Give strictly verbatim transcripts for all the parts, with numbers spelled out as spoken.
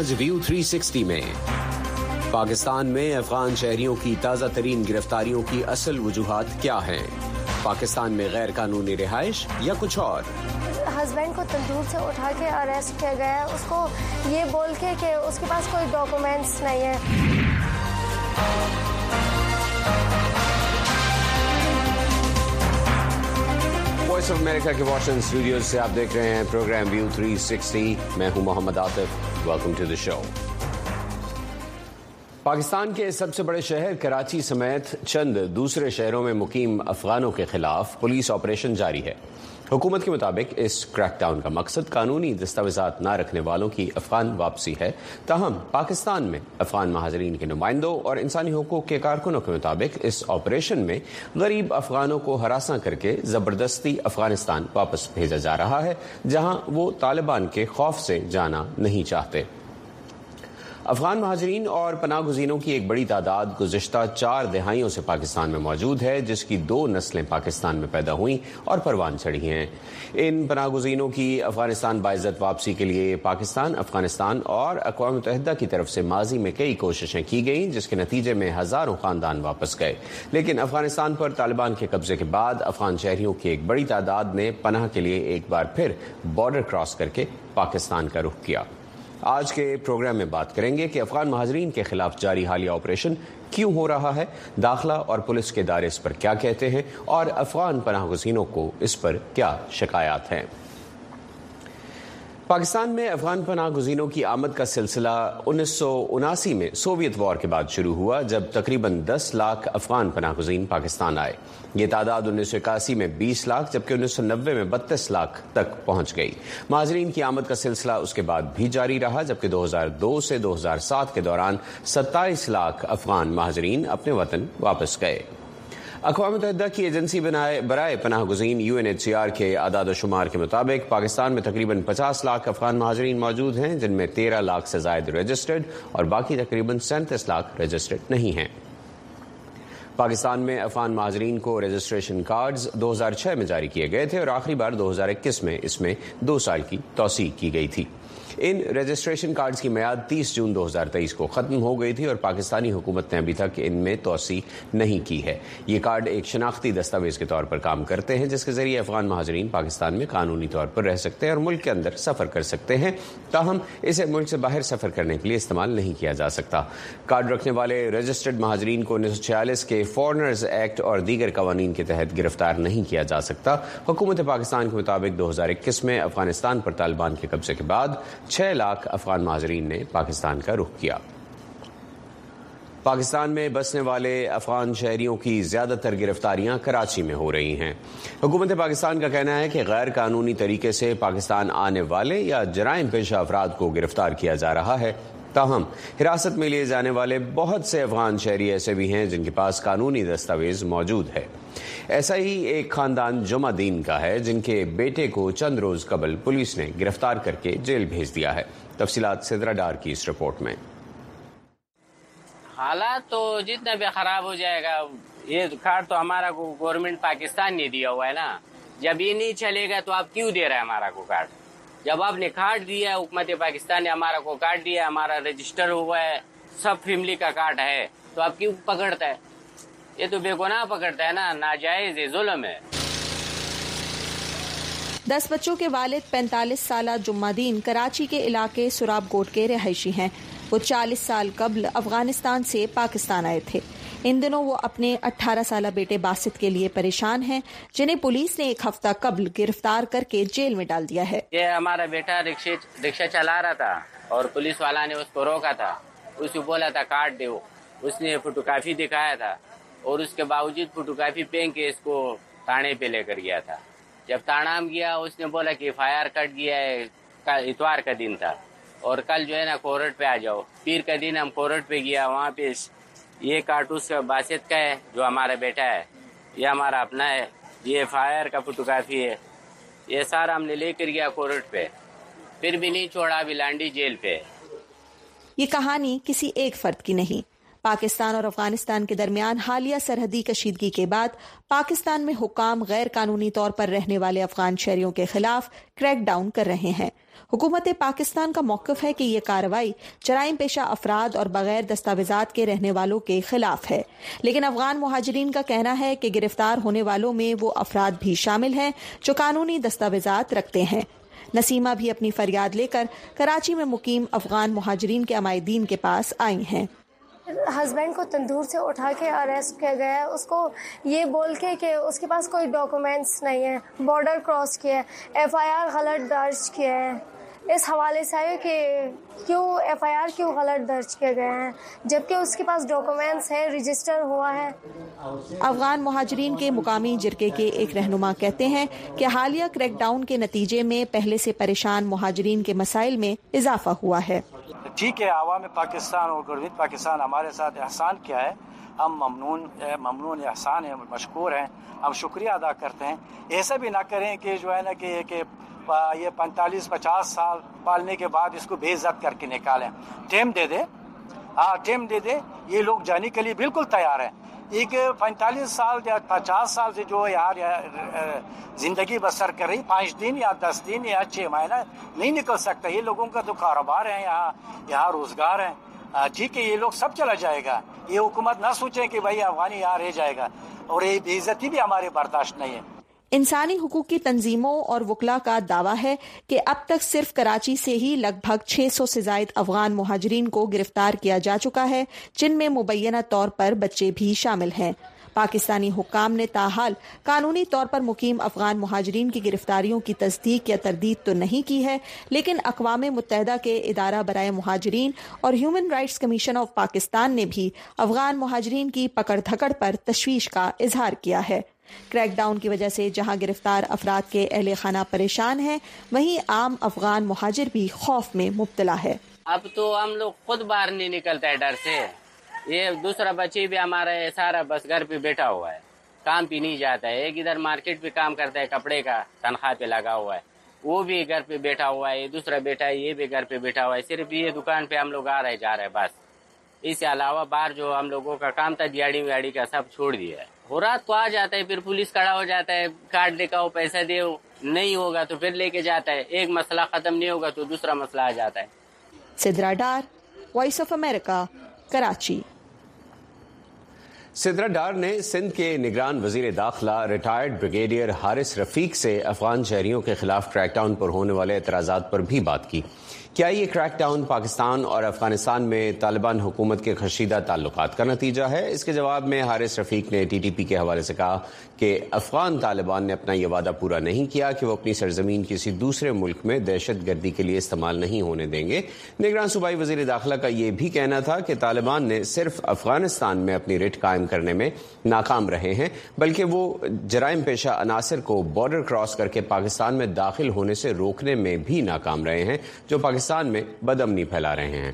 آج ویو تھری سکسٹی میں پاکستان میں افغان شہریوں کی تازہ ترین گرفتاریوں کی اصل وجوہات کیا ہیں؟ پاکستان میں غیر قانونی رہائش یا کچھ اور؟ ہسبینڈ کو تندور سے اٹھا کے اریسٹ کیا گیا ہے، اس کو یہ بول کے کہ اس کے پاس کوئی ڈاکومنٹس نہیں ہے۔ وائس آف امریکہ کے واشنگٹن اسٹوڈیوز سے آپ دیکھ رہے ہیں پروگرام ویو تھری سکسٹی۔ میں ہوں محمد عاطف، ویلکم ٹو دی شو۔ پاکستان کے سب سے بڑے شہر کراچی سمیت چند دوسرے شہروں میں مقیم افغانوں کے خلاف پولیس آپریشن جاری ہے۔ حکومت کے مطابق اس کریک ڈاؤن کا مقصد قانونی دستاویزات نہ رکھنے والوں کی افغان واپسی ہے، تاہم پاکستان میں افغان مہاجرین کے نمائندوں اور انسانی حقوق کے کارکنوں کے مطابق اس آپریشن میں غریب افغانوں کو ہراساں کر کے زبردستی افغانستان واپس بھیجا جا رہا ہے، جہاں وہ طالبان کے خوف سے جانا نہیں چاہتے۔ افغان مہاجرین اور پناہ گزینوں کی ایک بڑی تعداد گزشتہ چار دہائیوں سے پاکستان میں موجود ہے، جس کی دو نسلیں پاکستان میں پیدا ہوئیں اور پروان چڑھی ہیں۔ ان پناہ گزینوں کی افغانستان باعزت واپسی کے لیے پاکستان، افغانستان اور اقوام متحدہ کی طرف سے ماضی میں کئی کوششیں کی گئیں، جس کے نتیجے میں ہزاروں خاندان واپس گئے، لیکن افغانستان پر طالبان کے قبضے کے بعد افغان شہریوں کی ایک بڑی تعداد نے پناہ کے لیے ایک بار پھر بارڈر کراس کر کے پاکستان کا رخ کیا۔ آج کے پروگرام میں بات کریں گے کہ افغان مہاجرین کے خلاف جاری حالیہ آپریشن کیوں ہو رہا ہے، داخلہ اور پولیس کے ادارے اس پر کیا کہتے ہیں، اور افغان پناہ گزینوں کو اس پر کیا شکایات ہیں۔ پاکستان میں افغان پناہ گزینوں کی آمد کا سلسلہ انیس سو اناسی میں سوویت وار کے بعد شروع ہوا، جب تقریباً دس لاکھ افغان پناہ گزین پاکستان آئے۔ یہ تعداد انیس سو اکاسی میں بیس لاکھ جبکہ انیس سو نوے میں بتیس لاکھ تک پہنچ گئی۔ مہاجرین کی آمد کا سلسلہ اس کے بعد بھی جاری رہا، جبکہ دو ہزار دو سے دو ہزار سات کے دوران ستائیس لاکھ افغان مہاجرین اپنے وطن واپس گئے۔ اقوام متحدہ کی ایجنسی برائے پناہ گزین یو این ایچ سی آر کے اعداد و شمار کے مطابق پاکستان میں تقریباً پچاس لاکھ افغان مہاجرین موجود ہیں، جن میں تیرہ لاکھ سے زائد رجسٹرڈ اور باقی تقریباً سینتیس لاکھ رجسٹرڈ نہیں ہیں۔ پاکستان میں افغان مہاجرین کو رجسٹریشن کارڈز دو ہزار چھ میں جاری کیے گئے تھے اور آخری بار دو ہزار اکیس میں اس میں دو سال کی توسیع کی گئی تھی۔ ان رجسٹریشن کارڈز کی میعاد تیس جون دو ہزار تیئیس کو ختم ہو گئی تھی اور پاکستانی حکومت نے ابھی تک ان میں توسیع نہیں کی ہے۔ یہ کارڈ ایک شناختی دستاویز کے طور پر کام کرتے ہیں، جس کے ذریعے افغان مہاجرین پاکستان میں قانونی طور پر رہ سکتے ہیں اور ملک کے اندر سفر کر سکتے ہیں، تاہم اسے ملک سے باہر سفر کرنے کے لیے استعمال نہیں کیا جا سکتا۔ کارڈ رکھنے والے رجسٹرڈ مہاجرین کو انیس سو چھیالیس کے فارنرز ایکٹ اور دیگر قوانین کے تحت گرفتار نہیں کیا جا سکتا۔ حکومت پاکستان کے مطابق دو ہزار اکیس میں افغانستان پر طالبان کے قبضے کے بعد چھ لاکھ افغان مہاجرین نے پاکستان کا رخ کیا۔ پاکستان میں بسنے والے افغان شہریوں کی زیادہ تر گرفتاریاں کراچی میں ہو رہی ہیں۔ حکومت پاکستان کا کہنا ہے کہ غیر قانونی طریقے سے پاکستان آنے والے یا جرائم پیشہ افراد کو گرفتار کیا جا رہا ہے، تاہم حراست میں لیے جانے والے بہت سے افغان شہری ایسے بھی ہیں جن کے پاس قانونی دستاویز موجود ہے۔ ایسا ہی ایک خاندان جمعہ دین کا ہے، جن کے بیٹے کو چند روز قبل پولیس نے گرفتار کر کے جیل بھیج دیا ہے۔ تفصیلات سدرا ڈار کی اس رپورٹ میں۔ حالات تو جتنا بھی خراب ہو جائے گا، یہ کارڈ تو ہمارا کو گورنمنٹ پاکستان نے دیا ہوا ہے نا، جب یہ نہیں چلے گا تو آپ کیوں دے رہے ہیں ہمارا کو کارڈ؟ جب آپ نے کارڈ دیا، حکومت پاکستان نے ہمارا کو کارڈ دیا، ہمارا رجسٹر ہوا ہے، سب فیملی کا کارڈ ہے، تو آپ کیوں پکڑتا ہے؟ یہ تو بے گناہ پکڑتا ہے نا، ناجائز ہے، ظلم ہے۔ دس بچوں کے والد پینتالیس سالہ جمعہ دین کراچی کے علاقے سراب کوٹ کے رہائشی ہیں۔ وہ چالیس سال قبل افغانستان سے پاکستان آئے تھے۔ ان دنوں وہ اپنے اٹھارہ سالہ بیٹے باسط کے لیے پریشان ہیں، جنہیں پولیس نے ایک ہفتہ قبل گرفتار کر کے جیل میں ڈال دیا ہے۔ یہ ہمارا بیٹا رکشہ چلا رہا تھا اور پولیس والا نے اس کو روکا تھا، اس کو بولا تھا کارڈ دو، اس نے فوٹو کاپی دکھایا تھا اور اس کے باوجود فوٹو کاپی پہن کے اس کو تھانے پہ لے کر گیا تھا۔ جب تانام گیا، اس نے بولا کہ ایف آئی آر کٹ گیا ہے، اتوار کا دن تھا اور کل جو ہے نا کورٹ پہ آ جاؤ۔ پیر کا دن ہم کورٹ پہ گیا، وہاں پہ یہ کارٹوس کا باسط کا ہے جو ہمارا بیٹا ہے، یہ ہمارا اپنا ہے، یہ ایف آئی آر کا فوٹو کاپی ہے، یہ سارا ہم نے لے کر گیا کورٹ پہ، پھر بھی نہیں چھوڑا، ابھی لانڈی جیل پہ۔ یہ کہانی کسی ایک فرد کی نہیں पाकिस्तान और अफगानिस्तान के दरमियान हालिया सरहदी कशीदगी के बाद पाकिस्तान में हुक्काम गैर कानूनी तौर पर रहने वाले अफगान शहरियों के खिलाफ क्रैक डाउन कर रहे हैं। हुकूमत पाकिस्तान का मौक़िफ़ है कि ये कार्रवाई जराइम पेशा अफराद और बगैर दस्तावेजात के रहने वालों के खिलाफ है, लेकिन अफगान मुहाजिरीन का कहना है कि गिरफ्तार होने वालों में वो अफराद भी शामिल हैं जो कानूनी दस्तावेजात रखते हैं। नसीमा भी अपनी फरियाद लेकर कराची में मुकीम अफगान मुहाजिरीन के अमायदीन के पास आई हैं। हस्बैंड को तंदूर से उठा के अरेस्ट किया गया है, उसको ये बोल के कि उसके पास कोई डॉक्यूमेंट्स नहीं है, बॉर्डर क्रॉस किया है, एफ आई आर गलत दर्ज किया है। इस हवाले से आए कि क्यों एफ आई आर क्यों गलत दर्ज किए गए हैं जबकि उसके पास डॉक्यूमेंट्स है, रजिस्टर हुआ है। अफगान मुहाजिरीन के मुकामी जिरके के एक रहनुमा कहते हैं कि हालिया क्रैकडाउन के नतीजे में पहले से परेशान मुहाजिरीन के मसाइल में इजाफा हुआ है। ठीक है, आवाम पाकिस्तान और गवर्नमेंट पाकिस्तान हमारे साथ एहसान किया है, हम ममनून ममनून एहसान है, मशकूर हैं, हम शुक्रिया अदा करते हैं। ऐसा भी ना करें कि जो है ना कि, कि ये पैंतालीस पचास साल पालने के बाद इसको बेइज्जत करके निकालें। टेम दे दे, हाँ टेम दे दे, ये लोग जाने के लिए बिल्कुल तैयार हैं। एक पैंतालीस साल या पचास साल से जो यार जिंदगी बसर कर रही, पाँच दिन या दस दिन या छः महीना नहीं निकल सकता। ये लोगों का तो कारोबार है, यहाँ यहाँ रोजगार है। ठीक है, ये लोग सब चला जाएगा। ये हुकूमत ना सोचे कि भाई अफगानी यहाँ रह जाएगा, और ये बेइज्जती भी हमारे बर्दाश्त नहीं है। इंसानी हुकूक की तंजीमों और वकला का दावा है कि अब तक सिर्फ कराची से ही लगभग छह सौ से जायद अफगान मुहाजिरीन को गिरफ्तार किया जा चुका है, जिनमें मुबैना तौर पर बच्चे भी शामिल हैं। पाकिस्तानी हुक्काम ने ताहाल कानूनी तौर पर मुकीम अफगान मुहाजिरीन की गिरफ्तारियों की तस्दीक या तरदीद तो नहीं की है, लेकिन अक़वाम मुत्तहिदा के इदारा बराए मुहाजिरीन और human rights commission of Pakistan ने भी अफगान मुहाजिरीन की पकड़ धकड़ पर तशवीश का इजहार किया है। क्रैकडाउन की वजह से जहां गिरफ्तार अफराद के अहले खाना परेशान हैं, वहीं आम अफगान मुहाजिर भी खौफ में मुब्तला है। अब तो हम लोग खुद बाहर नहीं निकलता है डर से। ये दूसरा बच्चे भी हमारा है, सारा बस घर पे बैठा हुआ है, काम भी नहीं जाता है। एक इधर मार्केट पे काम करता है, कपड़े का तनख्वाह पे लगा हुआ है, वो भी घर पे बैठा हुआ है। ये दूसरा बेटा है, ये भी घर पे बैठा हुआ है। सिर्फ ये दुकान पे हम लोग आ रहे जा रहे बस। इसके अलावा बाहर जो हम लोगों का काम था दिहाड़ी विहाड़ी का सब छोड़ दिया है। हो रात को आ जाता है, फिर पुलिस खड़ा हो जाता है, कार्ड दिखाओ, पैसा दे, नहीं होगा तो फिर लेके जाता है। एक मसला खत्म नहीं होगा तो दूसरा मसला आ जाता है। Sidra Dar, voice of America, Karachi. Sidra Dar ने सिंध के निगरान वजीर दाखिला रिटायर्ड ब्रिगेडियर हारिस रफीक से अफगान शहरियों के खिलाफ क्रैकडाउन पर होने वाले एतराज़ात पर भी बात की। क्या ये क्रैकडाउन पाकिस्तान और अफगानिस्तान में तालिबान हुकूमत के खशीदा ताल्लुकात का नतीजा है? इसके जवाब में हारिस रफीक ने टी टी पी के हवाले से कहा कि अफगान तालिबान ने अपना ये वादा पूरा नहीं किया कि वो अपनी सरजमीन किसी दूसरे मुल्क में दहशत गर्दी के लिए इस्तेमाल नहीं होने देंगे। निगरान सूबाई वजीर दाखिला का ये भी कहना था कि तालिबान ने सिर्फ अफगानिस्तान में अपनी रिट कायम करने में नाकाम रहे हैं, बल्कि वो जराइम पेशा अनासर को बॉर्डर क्रॉस करके पाकिस्तान में दाखिल होने से रोकने में भी नाकाम रहे हैं, जो पाकिस्तान में बदअमनी फैला रहे हैं।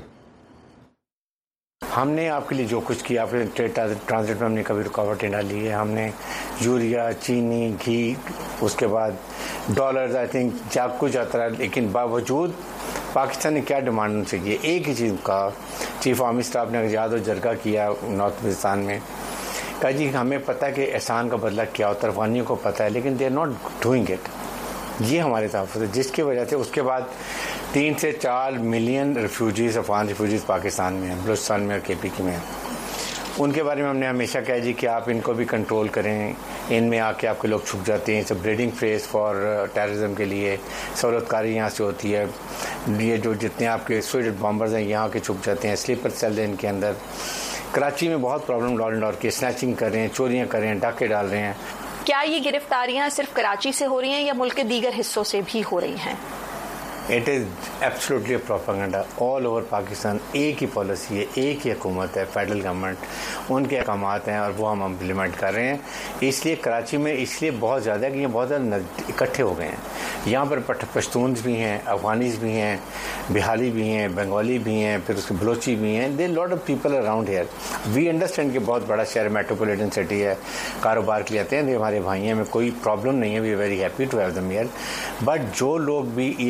हमने आपके लिए जो कुछ किया, आपके ट्रेड ट्रांजिट में हमने कभी रुकावटें डाली है। हमने यूरिया, चीनी, घी, उसके बाद डॉलर्स, आई थिंक जब कुछ आता रहा, लेकिन बावजूद पाकिस्तान ने क्या डिमांड उनसे की? एक ही चीज़ का चीफ आर्मी स्टाफ ने याद और जरगा किया नॉर्थ पाकिस्तान में, कहा जी हमें पता है कि एहसान का बदला क्या होता है, अफगानियों को पता है, लेकिन they are not doing it. ये हमारे तहफ़्फ़ुज़ है, जिसकी वजह से उसके बाद तीन से चार million refugees, Afghan refugees Pakistan में हैं, बलूचिस्तान में और के पी के में हैं। उनके बारे में हमने हमेशा कहा जी कि आप इनको भी कंट्रोल करें, इनमें आके आपके लोग छुप जाते हैं। It's a breeding face for terrorism के लिए सहूलतकारी यहाँ से होती है। ये जो जितने आपके सुइसाइड बॉम्बर्स हैं यहाँ के छुप जाते हैं, स्लीपर सेल है इनके अंदर। कराची में बहुत प्रॉब्लम लॉ एंड ऑर्डर की, स्नैचिंग कर रहे हैं, चोरियाँ कर रहे हैं, डाके डाल रहे हैं। क्या ये गिरफ्तारियां सिर्फ कराची से हो रही हैं या मुल्क के दीगर हिस्सों से भी हो रही हैं? It is absolutely propaganda all over Pakistan. एक ही पॉलिसी है, एक ही हुकूमत है, फेडरल गवर्नमेंट, उनके अहकामात हैं और वो हम इम्प्लीमेंट कर रहे हैं। इसलिए कराची में इसलिए बहुत ज़्यादा कि ये बहुत ज़्यादा इकट्ठे हो गए हैं। यहाँ पर पश्तून्स भी हैं, अफगानीज भी हैं, बिहारी भी हैं, बंगाली भी हैं, फिर उसके बलोची भी हैं। There lot of people around here. We understand कि बहुत बड़ा शहर, मेट्रोपॉलिटन सिटी है, कारोबार के लिए आते हैं, हमारे भाई हैं, हमें कोई प्रॉब्लम नहीं है, we are very happy to have them here. But जो लोग भी illegal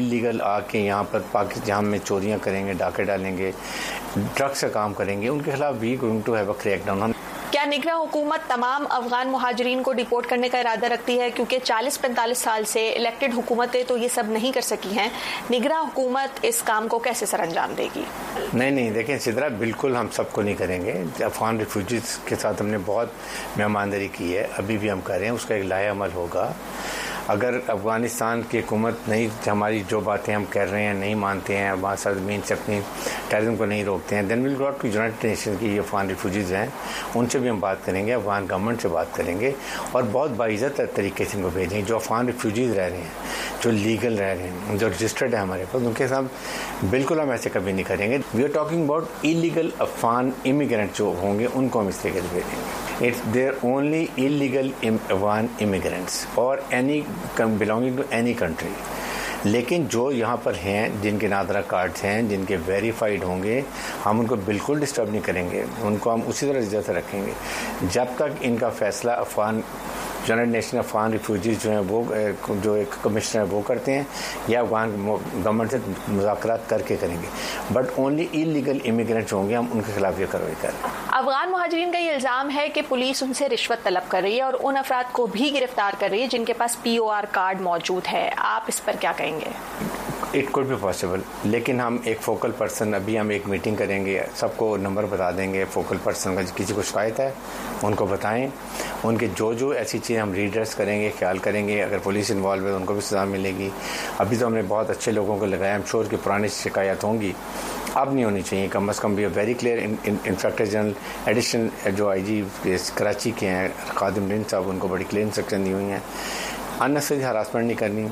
آ کے یہاں پر پاکستان میں چوریاں کریں گے, ڈاکے ڈالیں گے, ڈرگس کا کام کریں گے, ان کے خلاف وی گوئنگ ٹو ہیو اے کریک ڈاؤن. کیا نگراں حکومت تمام افغان مہاجرین کو ڈیپورٹ کرنے کا ارادہ رکھتی ہے؟ کیونکہ چالیس پینتالیس سال سے الیکٹڈ حکومتیں تو یہ سب نہیں کر سکی ہیں. نگراں حکومت اس کام کو کیسے سر انجام دے گی؟ نہیں نہیں دیکھیں سدرا, بالکل ہم سب کو نہیں کریں گے. افغان ریفیوجیز کے ساتھ ہم نے بہت مہمانداری کی ہے, ابھی بھی ہم کر رہے ہیں, اس کا ایک لائحہ عمل ہوگا. اگر افغانستان کی حکومت نہیں, ہماری جو باتیں ہم کر رہے ہیں نہیں مانتے ہیں, وہاں سرزمین سے اپنی ٹیررزم کو نہیں روکتے ہیں, دین ول گو ٹو یونائٹڈ نیشن کی یہ افغان ریفیوجیز ہیں, ان سے بھی ہم بات کریں گے, افغان گورنمنٹ سے بات کریں گے, اور بہت باعزت طریقے سے ان کو بھیجیں گے. جو افغان ریفیوجیز رہ رہے ہیں, جو لیگل رہ رہے ہیں, جو رجسٹرڈ ہے ہمارے پاس, ان کے ساتھ بالکل ہم ایسے کبھی نہیں کریں گے. وی آر ٹاکنگ اباؤٹ ایلیگل افغان امیگرینٹ جو ہوں گے, ان کو ہم اس طریقے سے بھیجیں گے. It's they're only illegal Afghan immigrants or any belonging to any country. لیکن جو یہاں پر ہیں, جن کے نادرہ کارڈز ہیں, جن کے ویریفائڈ ہوں گے, ہم ان کو بالکل ڈسٹرب نہیں کریں گے. ان کو ہم اسی طرح عزت سے رکھیں گے جب تک ان کا فیصلہ افغان یونائٹڈ نیشن افغان ریفیوجیز جو ہیں وہ جو ایک کمشنر ہے وہ کرتے ہیں, یا افغان گورنمنٹ سے مذاکرات کر کے کریں گے. بٹ اونلی ایلیگل امیگرینٹس ہوں گے, ہم ان کے خلاف یہ کارروائی کریں. افغان مہاجرین کا یہ الزام ہے کہ پولیس ان سے رشوت طلب کر رہی ہے اور ان افراد کو بھی گرفتار کر رہی ہے جن کے پاس پی او آر کارڈ موجود ہے. آپ اس پر کیا کہیں گے؟ اٹ کوڈ بی پاسبل, لیکن ہم ایک فوکل پرسن, ابھی ہم ایک میٹنگ کریں گے, سب کو نمبر بتا دیں گے فوکل پرسن کا, کسی کو شکایت ہے ان کو بتائیں, ان کے جو جو ایسی چیزیں ہم ریڈرس کریں گے, خیال کریں گے. اگر پولیس انوالو ہے تو ان کو بھی سزا ملے گی. ابھی تو ہم نے بہت اچھے لوگوں کو لگایا, ہم شور کی پرانی شکایت ہوں گی, اب نہیں ہونی چاہیے. کم از کم بھی ویری کلیئر. انسپیکٹر جنرل ایڈیشن جو آئی جی کراچی کے ہیں خادم رین صاحب, ان کو بڑی کلیئر انسٹرکشن دی ہوئی ہیں. اننیسری ہراسمنٹ نہیں کرنی,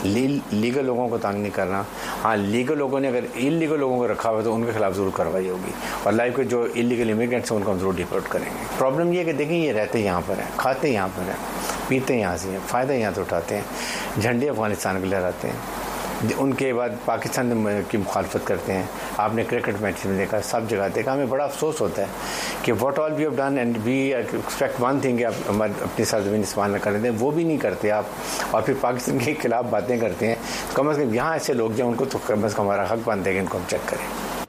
لیگل لوگوں کو تنگ نہیں کرنا. ہاں لیگل لوگوں نے اگر انلیگل لوگوں کو رکھا ہوا تو ان کے خلاف ضرور کارروائی ہوگی, اور لائف کے جو انلیگل امیگرینٹس ہیں ان کو ہم ضرور ڈیپورٹ کریں گے. پرابلم یہ ہے کہ دیکھیں یہ رہتے یہاں پر ہیں, کھاتے یہاں پر ہیں, پیتے یہاں سے ہیں, فائدہ یہاں سے اٹھاتے ہیں, جھنڈے افغانستان کے لہراتے ہیں, ان کے بعد پاکستان کی مخالفت کرتے ہیں. آپ نے کرکٹ میچ میں دیکھا, سب جگہ دیکھا. ہمیں بڑا افسوس ہوتا ہے کہ واٹ آل وی ہیو ڈن اینڈ وی ایکسپیکٹ ون تھنگ کہ آپ اپنی سرزمین استعمال کر لیتے ہیں, وہ بھی نہیں کرتے آپ, اور پھر پاکستان کے خلاف باتیں کرتے ہیں. کم از کم یہاں ایسے لوگ جو ان کو تو کم از کم ہمارا حق بنتا ہے کہ ان کو ہم چیک کریں.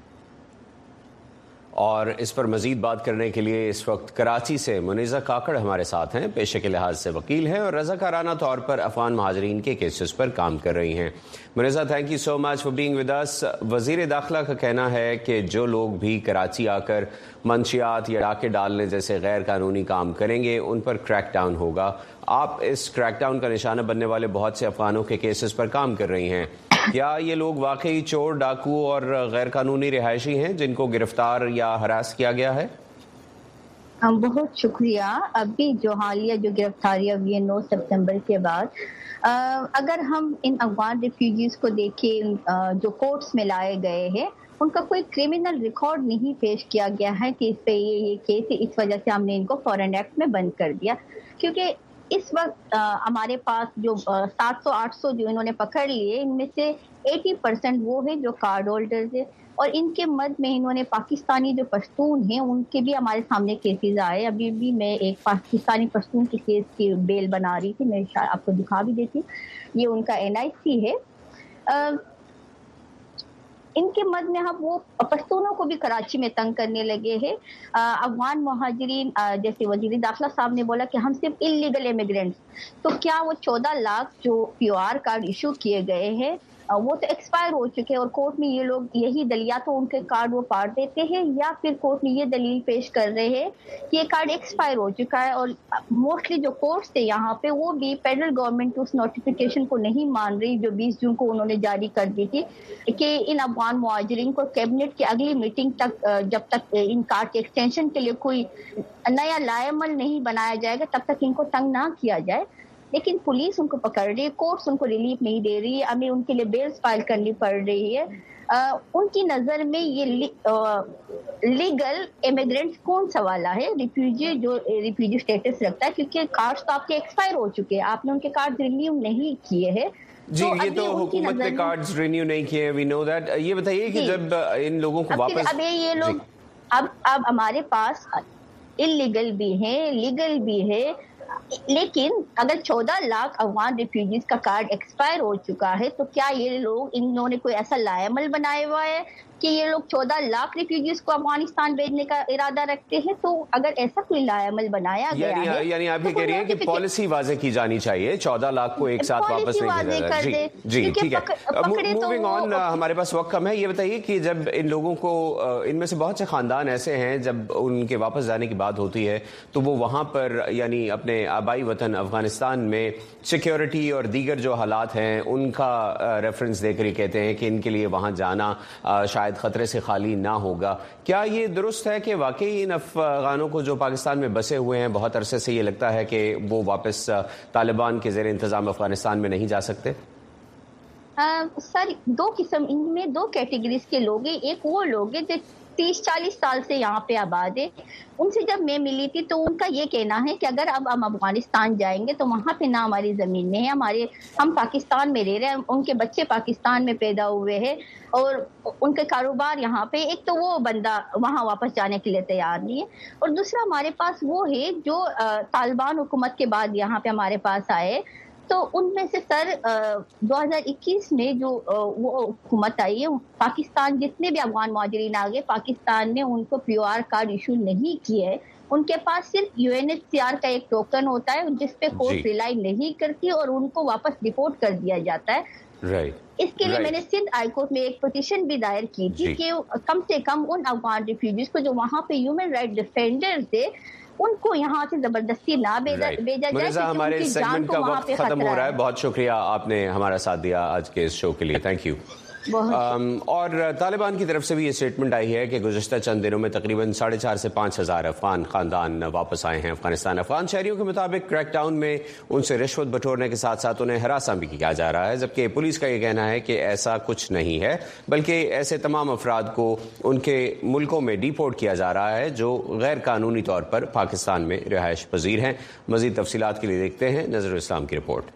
اور اس پر مزید بات کرنے کے لیے اس وقت کراچی سے منیزہ کاکڑ ہمارے ساتھ ہیں. پیشے کے لحاظ سے وکیل ہیں اور رضاکارانہ طور پر افغان مہاجرین کے کیسز پر کام کر رہی ہیں. منیزہ, تھینک یو سو مچ فار بینگ ود اس. وزیر داخلہ کا کہنا ہے کہ جو لوگ بھی کراچی آ کر منشیات یا ڈاکے ڈالنے جیسے غیر قانونی کام کریں گے ان پر کریک ڈاؤن ہوگا. آپ اس کریک ڈاؤن کا نشانہ بننے والے بہت سے افغانوں کے کیسز پر کام کر رہی ہیں. کیا یہ لوگ واقعی چور, ڈاکو اور غیر قانونی رہائشی ہیں جن کو گرفتار یا ہراس کیا گیا ہے؟ بہت شکریہ. ابھی جو حالیہ جو گرفتاریاں ہوئی ہیں نو ستمبر کے بعد, اگر ہم ان افغان ریفیوجیز کو دیکھیں جو کورٹس میں لائے گئے ہیں, ان کا کوئی کرمنل ریکارڈ نہیں پیش کیا گیا ہے کہ اس پہ یہ یہ کیس ہے, اس وجہ سے ہم نے ان کو فورن ایکٹ میں بند کر دیا. کیونکہ اس وقت ہمارے پاس جو سات سو آٹھ سو جو انہوں نے پکڑ لیے, ان میں سے ایٹی پرسینٹ وہ ہے جو کارڈ ہولڈرز ہیں, اور ان کے مد میں انہوں نے پاکستانی جو پشتون ہیں ان کے بھی ہمارے سامنے کیسز آئے. ابھی بھی میں ایک پاکستانی پشتون کے کیس کی بیل بنا رہی تھی, میں آپ کو دکھا بھی دیتی. یہ ان کا این آئی سی ہے. ان کے مد میں ہم وہ پشتونوں کو بھی کراچی میں تنگ کرنے لگے ہیں. افغان مہاجرین, جیسے وزیر داخلہ صاحب نے بولا کہ ہم صرف انلیگل امیگرینٹس, تو کیا وہ چودہ لاکھ جو پی او آر کارڈ ایشو کیے گئے ہیں وہ تو ایکسپائر ہو چکے ہیں, اور کورٹ میں یہ لوگ یہی دلیل, یا تو ان کے کارڈ وہ پاٹ دیتے ہیں یا پھر کورٹ میں یہ دلیل پیش کر رہے ہیں کہ یہ کارڈ ایکسپائر ہو چکا ہے. اور موسٹلی جو کورٹس تھے یہاں پہ وہ بھی فیڈرل گورنمنٹ اس نوٹیفیکیشن کو نہیں مان رہی جو بیس جون کو انہوں نے جاری کر دی تھی کہ ان افغان مہاجرین کو کیبنٹ کی اگلی میٹنگ تک, جب تک ان کارڈ کے ایکسٹینشن کے لیے کوئی نیا لائحہ عمل نہیں بنایا جائے گا تب تک ان کو تنگ نہ کیا جائے. لیکن پولیس ان کو پکڑ رہی ہے, کورٹس ان کو ریلیف نہیں دے رہی ہے, ہمیں ان کے لیے بیلز فائل کرنی پڑ رہی ہے. ان کی نظر میں یہ لیگل امیگرینٹ کون سا والا ہے, ریفیوجی جو ریفیوجی اسٹیٹس رکھتا ہے, کیونکہ کارڈ تو آپ کے ایکسپائر ہو چکے ہیں, آپ نے ان کے کارڈ رینیو نہیں کیے ہیں. جی یہ تو حکومت نے کارڈز رینیو نہیں کیے, وی نو دیٹ. یہ بتائیے کہ جب ان لوگوں کو واپس, اب یہ لوگ اب اب ہمارے پاس انلیگل بھی ہیں, لیگل بھی ہے, لیکن اگر چودہ لاکھ افغان ریفیوجیز کا کارڈ ایکسپائر ہو چکا ہے تو کیا یہ لوگ انہوں نے کوئی ایسا لائعمل بنایا ہوا ہے کہ یہ لوگ چودہ لاکھ ریفیوجیز کو افغانستان بھیجنے کا ارادہ رکھتے ہیں؟ تو اگر ایسا کوئی لائعمل بنایا گیا یعنی ہے یعنی آپ یہ کہہ رہی ہیں کہ پالیسی واضح کی جانی چاہیے، چودہ لاکھ کو ایک ساتھ واپس نہیں کیا جائے. جی جی ٹھیک ہے، موونگ آن، ہمارے پاس وقت کم ہے. یہ بتائیے کہ جب ان لوگوں کو، ان میں سے بہت سے خاندان ایسے ہیں جب ان کے واپس جانے کی بات ہوتی ہے تو وہ وہاں پر یعنی اپنے آبائی وطن افغانستان میں سیکیورٹی اور دیگر جو حالات ہیں ان کا ریفرنس دے کر ہی کہتے ہیں کہ ان کے لیے وہاں جانا شاید خطرے سے خالی نہ ہوگا. کیا یہ درست ہے کہ واقعی ان افغانوں کو جو پاکستان میں بسے ہوئے ہیں بہت عرصے سے یہ لگتا ہے کہ وہ واپس طالبان کے زیر انتظام افغانستان میں نہیں جا سکتے؟ سر دو قسم، ان میں دو کیٹیگریز کے لوگ ہیں. ایک وہ لوگ ہیں جو تیس چالیس سال سے یہاں پہ آباد ہے. ان سے جب میں ملی تھی تو ان کا یہ کہنا ہے کہ اگر اب ہم افغانستان جائیں گے تو وہاں پہ نہ ہماری زمین ہے، ہمارے ہم پاکستان میں رہ رہے ہیں، ان کے بچے پاکستان میں پیدا ہوئے ہیں اور ان کے کاروبار یہاں پہ. ایک تو وہ بندہ وہاں واپس جانے کے لیے تیار نہیں ہے، اور دوسرا ہمارے پاس وہ ہے جو طالبان حکومت کے بعد یہاں پہ ہمارے پاس آئے. تو ان میں سے سر دو ہزار اکیس میں جو وہ حکومت آئی ہے، پاکستان جتنے بھی افغان مہاجرین آ گئے پاکستان نے ان کو پی او آر کارڈ ایشو نہیں کیے ہے. ان کے پاس صرف یو این ایچ سی آر کا ایک ٹوکن ہوتا ہے جس پہ کورٹ ریلائی نہیں کرتی اور ان کو واپس ڈپورٹ کر دیا جاتا ہے. right. اس کے لیے right. میں نے سندھ ہائی کورٹ میں ایک پٹیشن بھی دائر کی تھی کہ کم سے کم ان افغان ریفیوجیز کو جو وہاں پہ ہیومن رائٹ ڈیفینڈر تھے ان کو یہاں سے زبردستی نہ بھیجا جائے. ہمارے سیگمنٹ کا وقت ختم ہو رہا ہے. بہت شکریہ آپ نے ہمارا ساتھ دیا آج کے اس شو کے لیے. تھینک یو. اور طالبان کی طرف سے بھی یہ اسٹیٹمنٹ آئی ہے کہ گزشتہ چند دنوں میں تقریباً ساڑھے چار سے پانچ ہزار افغان خاندان واپس آئے ہیں افغانستان. افغان شہریوں کے مطابق کریک ڈاؤن میں ان سے رشوت بٹورنے کے ساتھ ساتھ انہیں ہراساں بھی کیا جا رہا ہے، جبکہ پولیس کا یہ کہنا ہے کہ ایسا کچھ نہیں ہے، بلکہ ایسے تمام افراد کو ان کے ملکوں میں ڈیپورٹ کیا جا رہا ہے جو غیر قانونی طور پر پاکستان میں رہائش پذیر ہیں. مزید تفصیلات کے لیے دیکھتے ہیں نظر اسلام کی رپورٹ.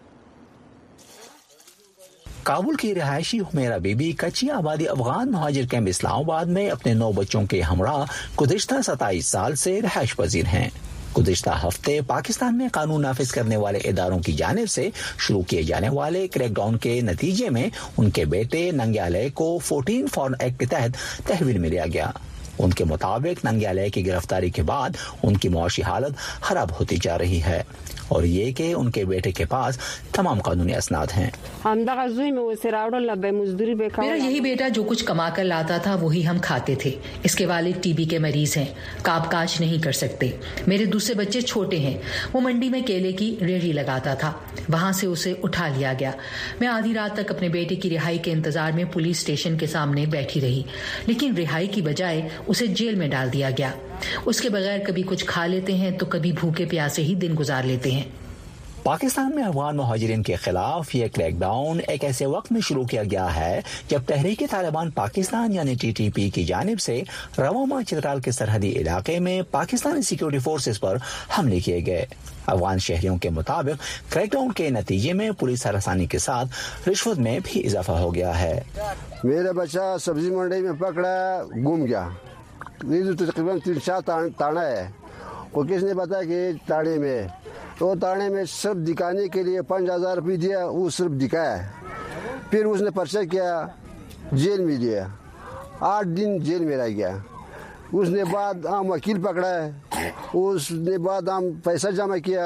کابل کی رہائشی حمیرہ بی بی کچی آبادی افغان مہاجر کیمپ اسلام آباد میں اپنے نو بچوں کے ہمراہ گزشتہ ستائیس سال سے رہائش پذیر ہیں. گزشتہ ہفتے پاکستان میں قانون نافذ کرنے والے اداروں کی جانب سے شروع کیے جانے والے کریک ڈاؤن کے نتیجے میں ان کے بیٹے ننگیالے کو فورٹین فارن ایکٹ کے تحت تحویل میں لیا گیا. ان کے مطابق ننگیالے کی گرفتاری کے بعد ان کی معاشی حالت خراب ہوتی جا رہی ہے اور یہ کہ ان کے بیٹے کے پاس تمام قانونی اسناد ہیں. میرا یہی بیٹا جو کچھ کما کر لاتا تھا وہی ہم کھاتے تھے. اس کے والد ٹی بی کے مریض ہیں، کام کاج نہیں کر سکتے. میرے دوسرے بچے چھوٹے ہیں. وہ منڈی میں کیلے کی ریڑھی لگاتا تھا، وہاں سے اسے اٹھا لیا گیا. میں آدھی رات تک اپنے بیٹے کی رہائی کے انتظار میں پولیس اسٹیشن کے سامنے بیٹھی رہی، لیکن رہائی کی بجائے اسے جیل میں ڈال دیا گیا. اس کے بغیر کبھی کچھ کھا لیتے ہیں تو کبھی بھوکے پیاسے ہی دن گزار لیتے ہیں. پاکستان میں افغان مہاجرین کے خلاف یہ کریک ڈاؤن ایک ایسے وقت میں شروع کیا گیا ہے جب تحریک طالبان پاکستان یعنی ٹی ٹی پی کی جانب سے رواں ماہ چترال کے سرحدی علاقے میں پاکستانی سیکورٹی فورسز پر حملے کیے گئے. افغان شہریوں کے مطابق کریک ڈاؤن کے نتیجے میں پولیس ہراسانی کے ساتھ رشوت میں بھی اضافہ ہو گیا ہے. میرا بچہ سبزی منڈی میں پکڑا گم گیا. یہ تقریباً تین چار تانا ہے. وہ کس نے بتایا کہ تانے میں تو تانے میں صرف دکھانے کے لیے پانچ ہزار روپये دیا. وہ صرف دکھایا، پھر اس نے پرچہ کیا، جیل میں دیا. آٹھ دن جیل میں رہ گیا. اس نے بعد ہم وکیل پکڑا ہے، اس نے بعد ہم پیسہ جمع کیا،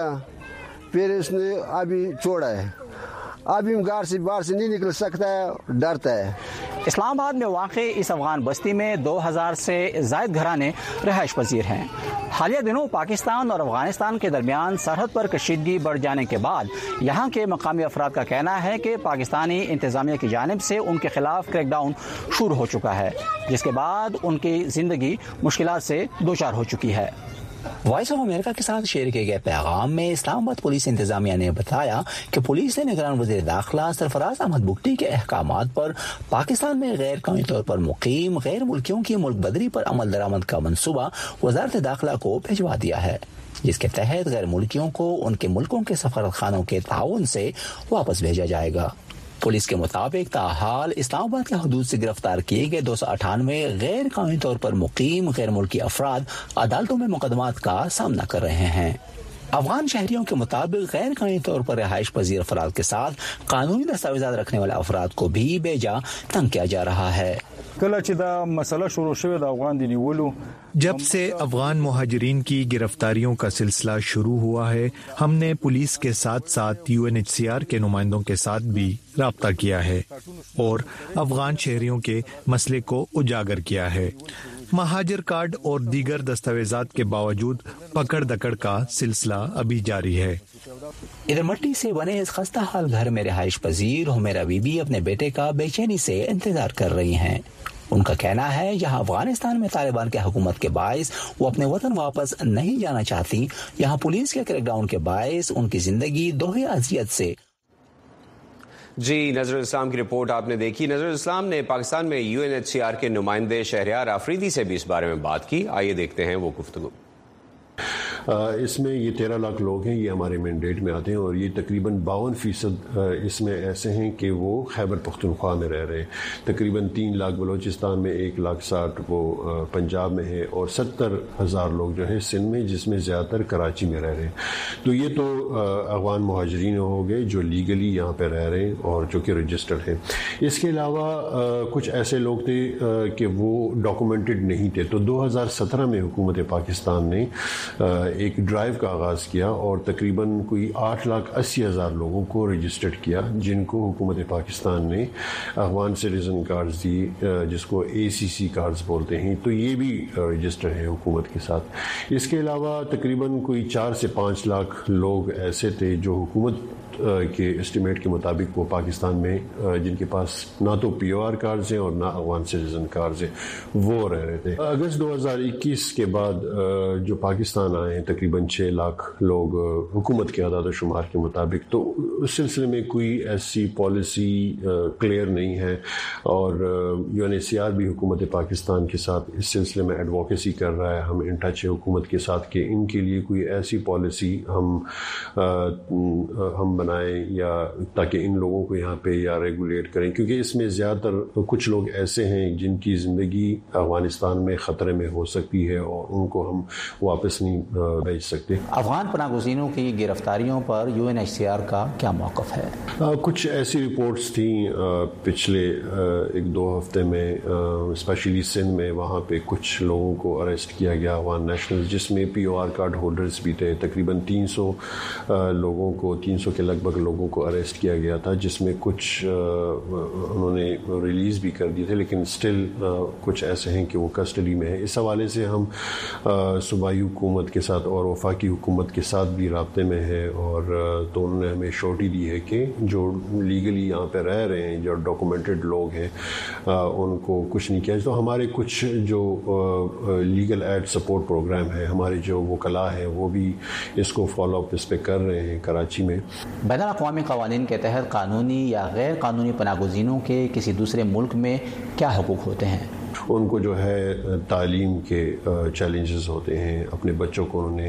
پھر اس نے ابھی چھوڑا ہے. ابھی ہم گھر سے باہر سے نہیں نکل سکتا ہے، ڈرتا ہے. اسلام آباد میں واقع اس افغان بستی میں دو ہزار سے زائد گھرانے رہائش پذیر ہیں. حالیہ دنوں پاکستان اور افغانستان کے درمیان سرحد پر کشیدگی بڑھ جانے کے بعد یہاں کے مقامی افراد کا کہنا ہے کہ پاکستانی انتظامیہ کی جانب سے ان کے خلاف کریک ڈاؤن شروع ہو چکا ہے، جس کے بعد ان کی زندگی مشکلات سے دوچار ہو چکی ہے. وائس آف امریکہ کے ساتھ شیئر کیے گئے پیغام میں اسلام آباد پولیس انتظامیہ نے بتایا کہ پولیس نے نگران وزیر داخلہ سرفراز احمد بگٹی کے احکامات پر پاکستان میں غیر قانونی طور پر مقیم غیر ملکیوں کی ملک بدری پر عمل درآمد کا منصوبہ وزارت داخلہ کو بھجوا دیا ہے، جس کے تحت غیر ملکیوں کو ان کے ملکوں کے سفارت خانوں کے تعاون سے واپس بھیجا جائے گا. پولیس کے مطابق تاحال اسلام آباد کے حدود سے گرفتار کیے گئے دو سو اٹھانوے غیر قانونی طور پر مقیم غیر ملکی افراد عدالتوں میں مقدمات کا سامنا کر رہے ہیں. افغان شہریوں کے مطابق غیر قانونی طور پر رہائش پذیر افراد کے ساتھ قانونی دستاویزات رکھنے والے افراد کو بھی بے جا تنگ کیا جا رہا ہے. جب سے افغان مہاجرین کی گرفتاریوں کا سلسلہ شروع ہوا ہے، ہم نے پولیس کے ساتھ ساتھ یو این ایچ سی آر کے نمائندوں کے ساتھ بھی رابطہ کیا ہے اور افغان شہریوں کے مسئلے کو اجاگر کیا ہے. مہاجر کارڈ اور دیگر دستاویزات کے باوجود پکڑ دکڑ کا سلسلہ ابھی جاری ہے. ادھر مٹی سے بنے اس خستہ حال گھر میں رہائش پذیر حمیرہ بی بی اپنے بیٹے کا بے چینی سے انتظار کر رہی ہیں. ان کا کہنا ہے یہاں افغانستان میں طالبان کی حکومت کے باعث وہ اپنے وطن واپس نہیں جانا چاہتی. یہاں پولیس کے کریک ڈاؤن کے باعث ان کی زندگی دوہری اذیت سے. جی نظر الاسلام کی رپورٹ آپ نے دیکھی. نظر الاسلام نے پاکستان میں یو این ایچ سی آر کے نمائندے شہریار آفریدی سے بھی اس بارے میں بات کی. آئیے دیکھتے ہیں وہ گفتگو. اس میں یہ تیرہ لاکھ لوگ ہیں، یہ ہمارے مینڈیٹ میں آتے ہیں اور یہ تقریباً باون فیصد اس میں ایسے ہیں کہ وہ خیبر پختونخوا میں رہ رہے ہیں. تقریباً تین لاکھ بلوچستان میں، ایک لاکھ ساٹھ وہ پنجاب میں ہے اور ستر ہزار لوگ جو ہیں سندھ میں، جس میں زیادہ تر کراچی میں رہ رہے ہیں. تو یہ تو افغان مہاجرین ہو گئے جو لیگلی یہاں پہ رہ رہے ہیں اور جو کہ رجسٹرڈ ہیں. اس کے علاوہ کچھ ایسے لوگ تھے کہ وہ ڈاکومنٹڈ نہیں تھے. تو دو ہزار سترہ میں حکومت پاکستان نے ایک ڈرائیو کا آغاز کیا اور تقریباً کوئی آٹھ لاکھ اسی ہزار لوگوں کو رجسٹرڈ کیا، جن کو حکومت پاکستان نے افغان سٹیزن کارڈز دی، جس کو اے سی سی کارڈز بولتے ہیں. تو یہ بھی رجسٹر ہے حکومت کے ساتھ. اس کے علاوہ تقریباً کوئی چار سے پانچ لاکھ لوگ ایسے تھے جو حکومت کے اسٹیمیٹ کے مطابق وہ پاکستان میں جن کے پاس نہ تو پی او آر کارڈز ہیں اور نہ افغان سٹیزن کارڈز ہیں، وہ رہ رہے تھے. اگست دو ہزار اکیس کے بعد جو پاکستان آئے ہیں تقریباً چھ لاکھ لوگ حکومت کے اعداد و شمار کے مطابق. تو اس سلسلے میں کوئی ایسی پالیسی کلیئر نہیں ہے اور یو این ایچ سی آر بھی حکومت پاکستان کے ساتھ اس سلسلے میں ایڈووکیسی کر رہا ہے. ہم ان ٹچ ہے حکومت کے ساتھ کہ ان کے لیے کوئی ایسی پالیسی ہم ہم بنائیں یا تاکہ ان لوگوں کو یہاں پہ یا ریگولیٹ کریں، کیونکہ اس میں زیادہ تر کچھ لوگ ایسے ہیں جن کی زندگی افغانستان میں خطرے میں ہو سکتی ہے اور ان کو ہم واپس نہیں بھیج سکتے. افغان پناہ گزینوں کی گرفتاریوں پر یو این ایچ سی آر کا کیا موقف ہے؟ کچھ ایسی رپورٹس تھیں پچھلے ایک دو ہفتے میں، اسپیشلی سندھ میں، وہاں پہ کچھ لوگوں کو اریسٹ کیا گیا افغان نیشنل، جس میں پی او آر کارڈ ہولڈرز بھی تھے. تقریباً تین سو لوگوں کو تین سو کے لگ بھگ لوگوں کو اریسٹ کیا گیا تھا، جس میں کچھ انہوں نے ریلیز بھی کر دیے تھے، لیکن اسٹل کچھ ایسے ہیں کہ وہ کسٹڈی میں ہیں. اس حوالے سے ہم صوبائی حکومت کے ساتھ اور وفاقی حکومت کے ساتھ بھی رابطے میں ہے اور تو انہوں نے ہمیں شورٹی دی ہے کہ جو لیگلی یہاں پہ رہ رہے ہیں، جو ڈاکومنٹڈ لوگ ہیں، ان کو کچھ نہیں کیا. تو ہمارے کچھ جو لیگل ایڈ سپورٹ پروگرام ہے، ہمارے جو وکلاء ہیں وہ بھی اس کو فالو اپ اس پہ کر رہے ہیں کراچی میں. بین الاقوامی قوانین کے تحت قانونی یا غیر قانونی پناہ گزینوں کے کسی دوسرے ملک میں کیا حقوق ہوتے ہیں؟ ان کو جو ہے تعلیم کے چیلنجز ہوتے ہیں، اپنے بچوں کو انہوں نے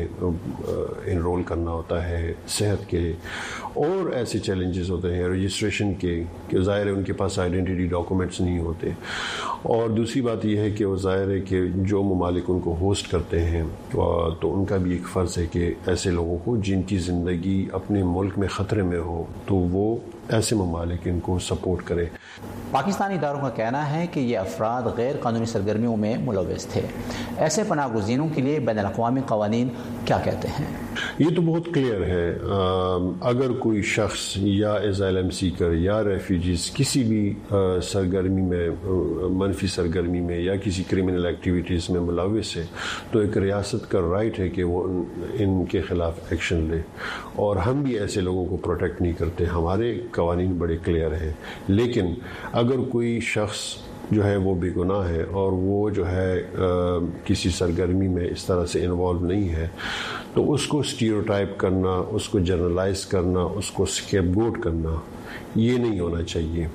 انرول کرنا ہوتا ہے، صحت کے اور ایسے چیلنجز ہوتے ہیں، رجسٹریشن کے، کہ ظاہر ہے ان کے پاس آئیڈینٹی ڈاکومنٹس نہیں ہوتے. اور دوسری بات یہ ہے کہ وہ ظاہر ہے کہ جو ممالک ان کو ہوسٹ کرتے ہیں تو ان کا بھی ایک فرض ہے کہ ایسے لوگوں کو جن کی زندگی اپنے ملک میں خطرے میں ہو تو وہ ایسے ممالک ان کو سپورٹ کرے. پاکستانی اداروں کا کہنا ہے کہ یہ افراد غیر قانونی سرگرمیوں میں ملوث تھے. ایسے پناہ گزینوں کے لیے بین الاقوامی قوانین کیا کہتے ہیں؟ یہ تو بہت کلیئر ہے. اگر کوئی شخص یا اسائلم سیکر یا ریفیوجیز کسی بھی سرگرمی میں، منفی سرگرمی میں یا کسی کرمنل ایکٹیویٹیز میں ملوث ہے تو ایک ریاست کا رائٹ ہے کہ وہ ان کے خلاف ایکشن لے. اور ہم بھی ایسے لوگوں کو پروٹیکٹ نہیں کرتے، ہمارے قوانین بڑے کلیئر ہیں. لیکن اگر کوئی شخص جو ہے وہ بے گناہ ہے اور وہ جو ہے کسی سرگرمی میں اس طرح سے انوالو نہیں ہے تو اس کو اسٹیریوٹائپ کرنا، اس کو جنرلائز کرنا، اس کو اسکیپ گوٹ کرنا، یہ نہیں ہونا چاہیے.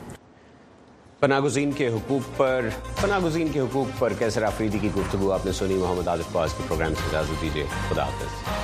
پناہ گزین کے حقوق پر پناہ گزین کے حقوق پر کیسر آفریدی کی گفتگو آپ نے سنی. محمد عادل فواز کے پروگرام سے اجازت دیجیے. خدا حافظ.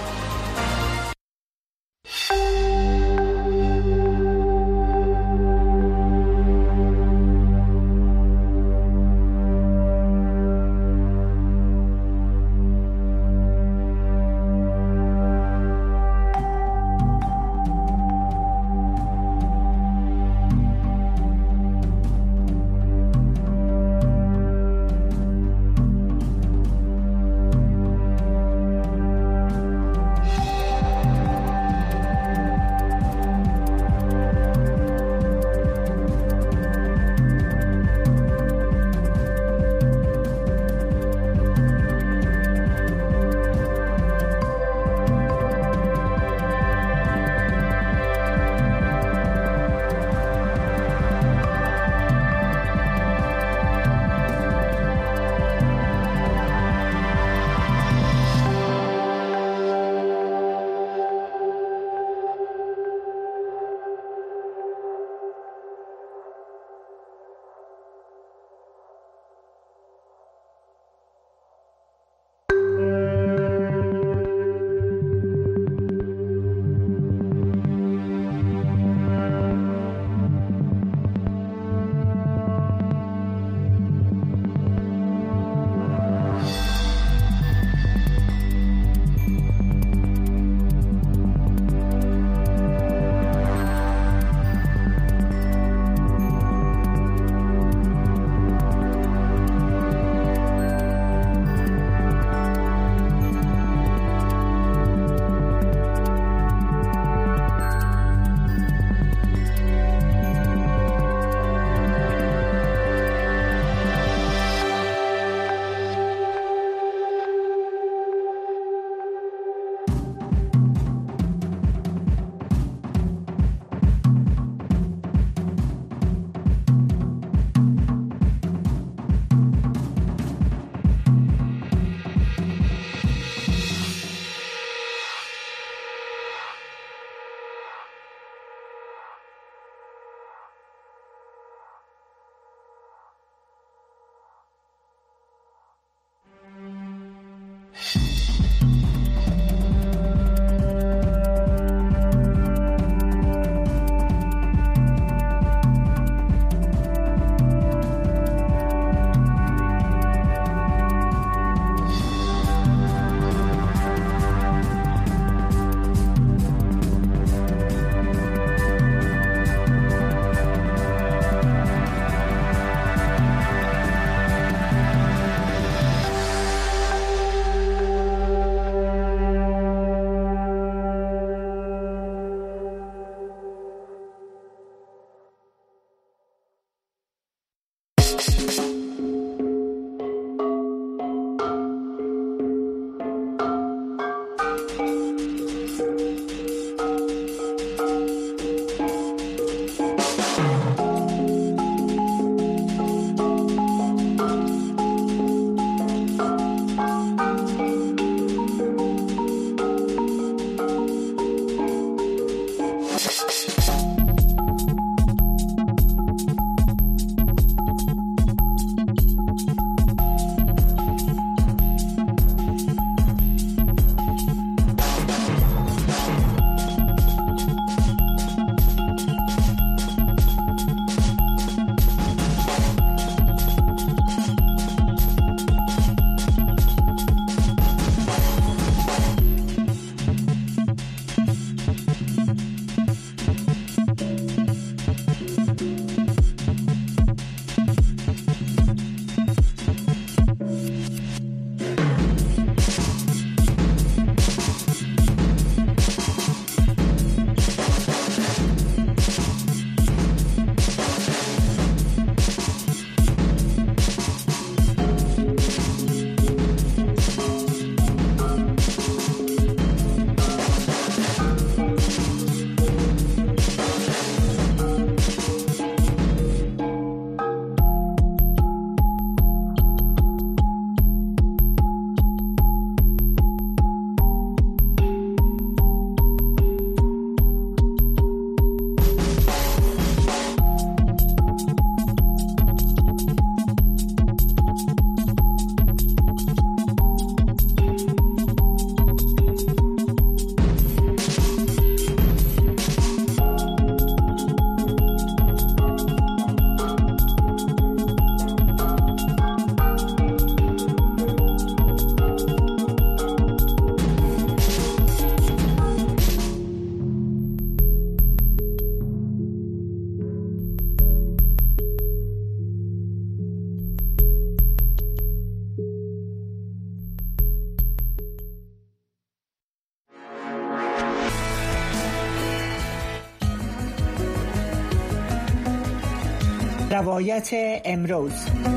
روایت امروز.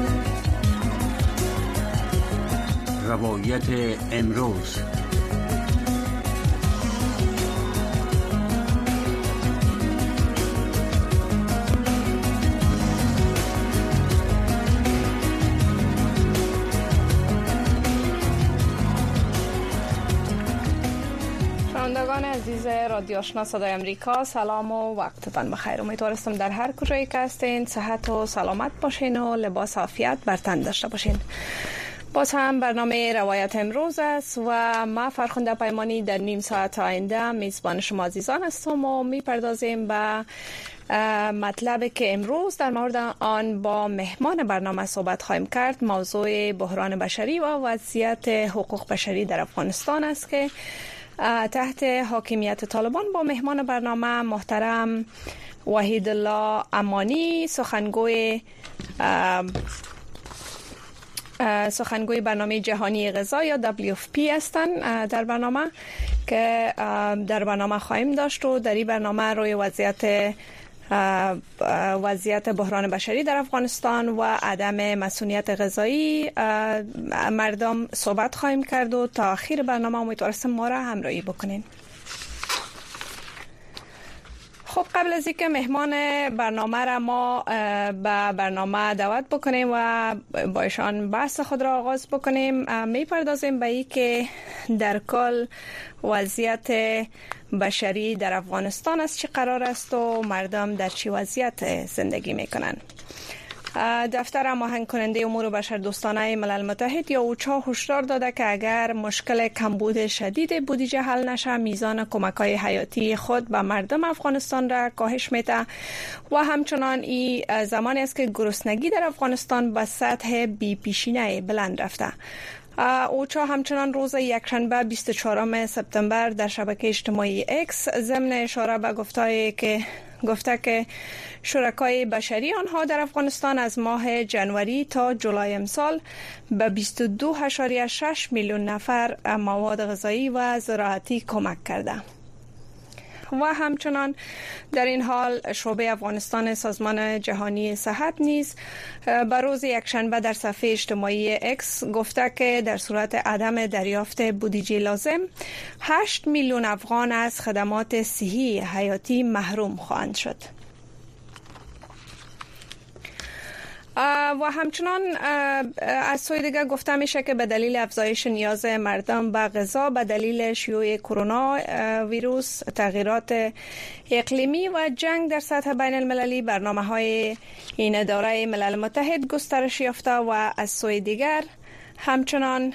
روایت امروز. شنوندگان عزیز رادیو آشنا صدای امریکا، سلام و وقتتان بخیر. امیدوارم در هر کجایی که هستین صحت و سلامت باشین و لباس عافیت بر تن داشته باشین. باز هم برنامه روایت امروز است و ما فرخنده پیمانی در نیم ساعت آینده میزبان شما عزیزان هستم و میپردازیم به مطلبی که امروز در مورد آن با مهمان برنامه صحبت خواهیم کرد. موضوع بحران بشری و وضعیت حقوق بشری در افغانستان است که تحت حاکمیت طالبان با مهمان برنامه محترم وحید الله امانی، سخنگوی سخنگوی برنامه جهانی غذا یا دبلیو اف پی هستند در برنامه که در برنامه خواهیم داشت و در این برنامه روی وضعیت وضعیت بحران بشری در افغانستان و عدم مسئولیت غذایی مردم صحبت خواهیم کرد و تا آخر برنامه امیدوارم ما را همراهی بکنین. خب قبل از اینکه مهمان برنامه را ما به برنامه دعوت بکنیم و با ایشان بحث خود را آغاز بکنیم، میپردازیم به این که در کل وضعیت بشری در افغانستان از چه قرار است و مردم در چه وضعیت زندگی میکنند. دفتر هماهنگ کننده امور بشردوستانه ملل متحد یا اوچا هشدار داده که اگر مشکل کمبود شدید بودجه حل نشه، میزان کمک‌های حیاتی خود به مردم افغانستان را کاهش میده و همچنان این زمانی است که گرسنگی در افغانستان به سطح بی پیشینه بلند رفته. اوچا همچنان روز یکشنبه بیست و چهارم سپتامبر در شبکه اجتماعی اکس ضمن اشاره به گفته‌ای که گفته که شرکای بشری آنها در افغانستان از ماه جنوری تا جولای امسال به بیست و دو ممیز شش میلیون نفر مواد غذایی و زراعتی کمک کرده. و همچنان در این حال شعبه افغانستان سازمان جهانی صحت نیز به روز یکشنبه در صفحه اجتماعی اکس گفته که در صورت عدم دریافت بودجه لازم هشت میلیون افغان از خدمات صحی حیاتی محروم خواهند شد. و همچنان از سوی دیگر گفته میشه که به دلیل افزایش نیاز مردم به غذا به دلیل شیوع کرونا ویروس، تغییرات اقلیمی و جنگ در سطح بین المللی، برنامه های این اداره ملل متحد گسترش یافته و از سوی دیگر همچنان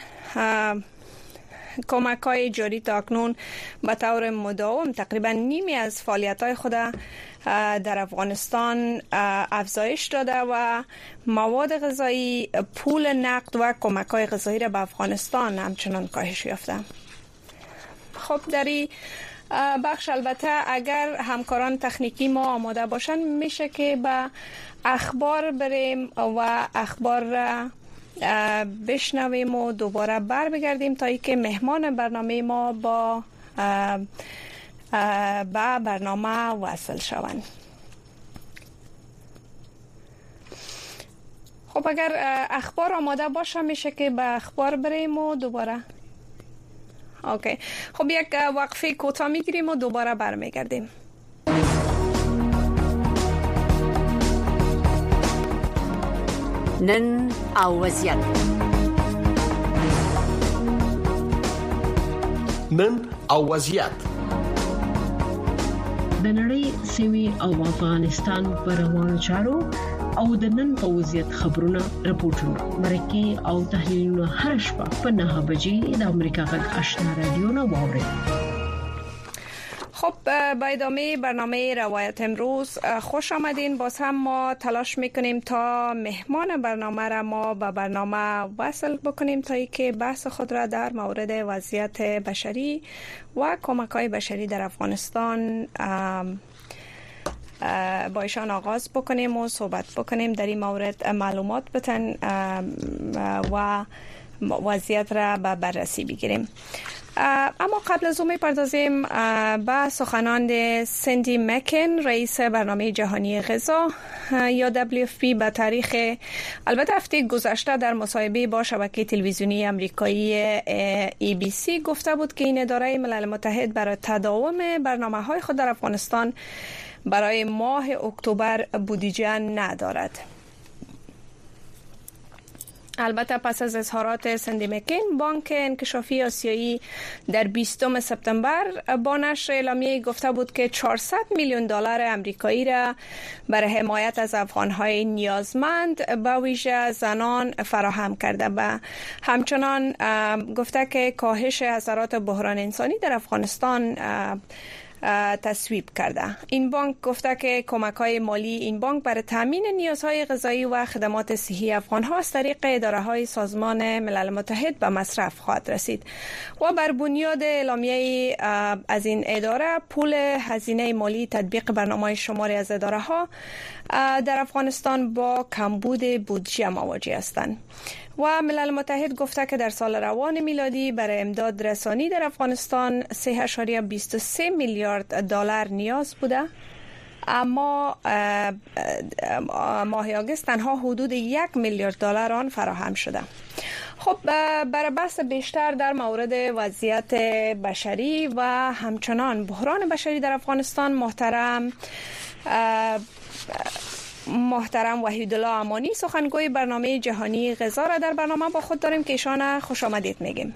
کمک های جاری تا اکنون به طور مداوم تقریبا نیمی از فعالیت های خود در افغانستان افزایش داده و مواد غذایی، پول نقد و کمک های غذایی را به افغانستان همچنان کاهش یافته. خب در این بخش البته اگر همکاران تکنیکی ما آماده باشن میشه که به اخبار بریم و اخبار را بشنویم و دوباره بر بگردیم تا اینکه مهمان برنامه ما با با برنامه وصل شوند. خب اگر اخبار آماده باشه میشه که به اخبار بریم و دوباره اوکی. خب یک وقفه کوتاه میگیریم و دوباره برمیگردیم. نن او وضعیت نن او وضعیت د نړۍ سیمې او افغانستان پر روانو چارو او د نن په وضعیت خبرونه راپورټونه مرکه او تحلیلونه هر شپه په نه بجې د امریکا غږ آشنا رادیو نه واورئ. خب با ادامه برنامه روایت امروز خوش آمدین. باز هم ما تلاش میکنیم تا مهمان برنامه را ما به برنامه وصل بکنیم تا اینکه بحث خود را در مورد وضعیت بشری و کمک‌های بشری در افغانستان با ایشان آغاز بکنیم و صحبت بکنیم، در این مورد معلومات بتن و وضعیت را به بررسی بگیریم. اما قبل از اون می‌پردازیم به سخنان سندی مکن، رئیس برنامه جهانی غذا یا دبلیو اف پی به تاریخ البته هفته گذشته در مصاحبه با شبکه تلویزیونی آمریکایی ای بی سی گفته بود که این اداره ملل متحد برای تداوم برنامه‌های خود در افغانستان برای ماه اکتبر بودجه ندارد. البته پس از اظهارات سندی مکین، بانک انکشافی آسیایی در بیستم سپتامبر با نشر اعلامیه گفته بود که چهارصد میلیون دلار آمریکایی را برای حمایت از افغان‌های نیازمند به ویژه زنان فراهم کرده و همچنان گفته که کاهش اثرات بحران انسانی در افغانستان تصویب کرده. این بانک گفته که کمک‌های مالی این بانک برای تامین نیازهای غذایی و خدمات صحی افغان‌ها از طریق اداره‌های سازمان ملل متحد به مصرف خواهد رسید و بر بنیاد اعلامیه از این اداره پول هزینه مالی تطبیق برنامه‌های شماری از اداره‌ها در افغانستان با کمبود بودجه مواجه هستند. و ملل متحد گفته که در سال روان میلادی برای امداد رسانی در افغانستان سه اشاریه بیست و سه میلیارد دلار نیاز بوده، اما ماه آگوست تنها حدود یک میلیارد دلار آن فراهم شده. خب برای بحث بیشتر در مورد وضعیت بشری و همچنان بحران بشری در افغانستان محترم محترم وحیدالله امانی، سخنگوی برنامه جهانی غذا را در برنامه با خود داریم که ایشان خوش آمدید میگیم.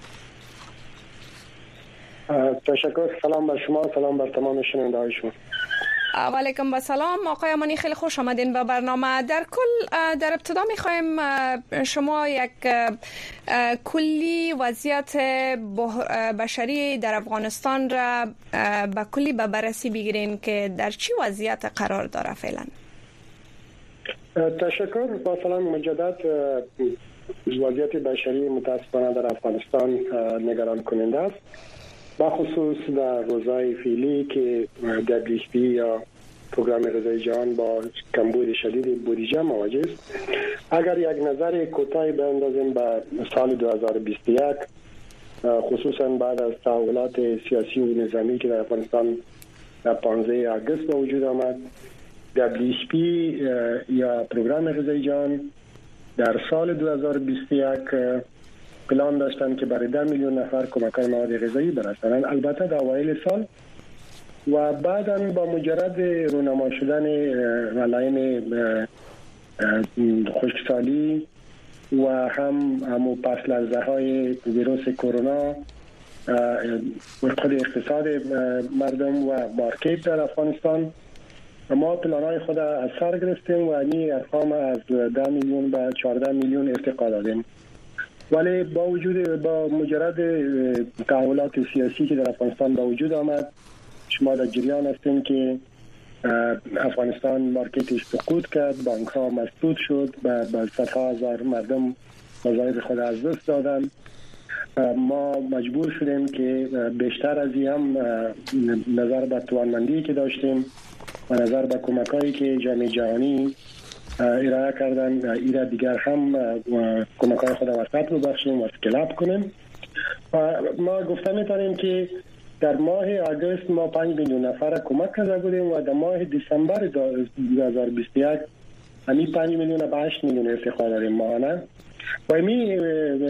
تشکر. سلام بر شما، سلام بر تمام شنونده‌های شما. و علیکم السلام آقای امانی، خیلی خوش آمدین به برنامه. در کل در ابتدا میخوایم شما یک کلی وضعیت بشری در افغانستان را به کلی به بررسی بگیرین که در چی وضعیت قرار داره فعلا. تشکر. با سلام مجدد. وضعیت بشری متاسفانه در افغانستان نگران کننده است، با خصوص در روزهای فعلی که دبلیو اف پی یا پروگرام غذای جهان با کمبود شدید بودجه مواجه است. اگر یک نظر کوتاهی بیاندازیم به سال دو هزار و بیست و یک، خصوصا بعد از تحولات سیاسی و نظامی که در افغانستان در پانزده آگوست به وجود آمد، دبلیو اف پی یا پروگرام غذای جهان در سال دو هزار و بیست و یک پلان داشتند که برای ده میلیون نفر کمک‌های مواد غذایی برسانند، البته در اوایل سال، و بعداً با مجرد رونما شدن علائم خشکسالی و هم همو پس لرزه های ویروس کرونا خود اقتصاد مردم و مارکت در افغانستان، ما پلان‌های خود از سر گرفتیم و این ارقام از ده میلیون به چهارده میلیون ارتقا دادیم. ولی با وجود با مجرد تحولات سیاسی که در افغانستان با وجود آمد، شما در جریان هستیم که افغانستان مارکتش سقوط کرد، بانک ها مسدود شد و با صدها هزار مردم وظایف خود از دست دادن. ما مجبور شدیم که بیشتر از این هم نظر به توانمندی که داشتیم و نظر به کمک‌هایی که جامعه جهانی ارائه کردن، ایرا دیگر هم کمک‌های خود وسط رو بخشیم و اسکلاب کنیم. و ما گفته می‌تونیم که در ماه آگوست ما پنج میلیون نفر کمک کرده بودیم و در ماه دسامبر دو هزار و بیست و یک همین پنج میلیون به هشت میلیون ارتقا داریم ماهانه. و همین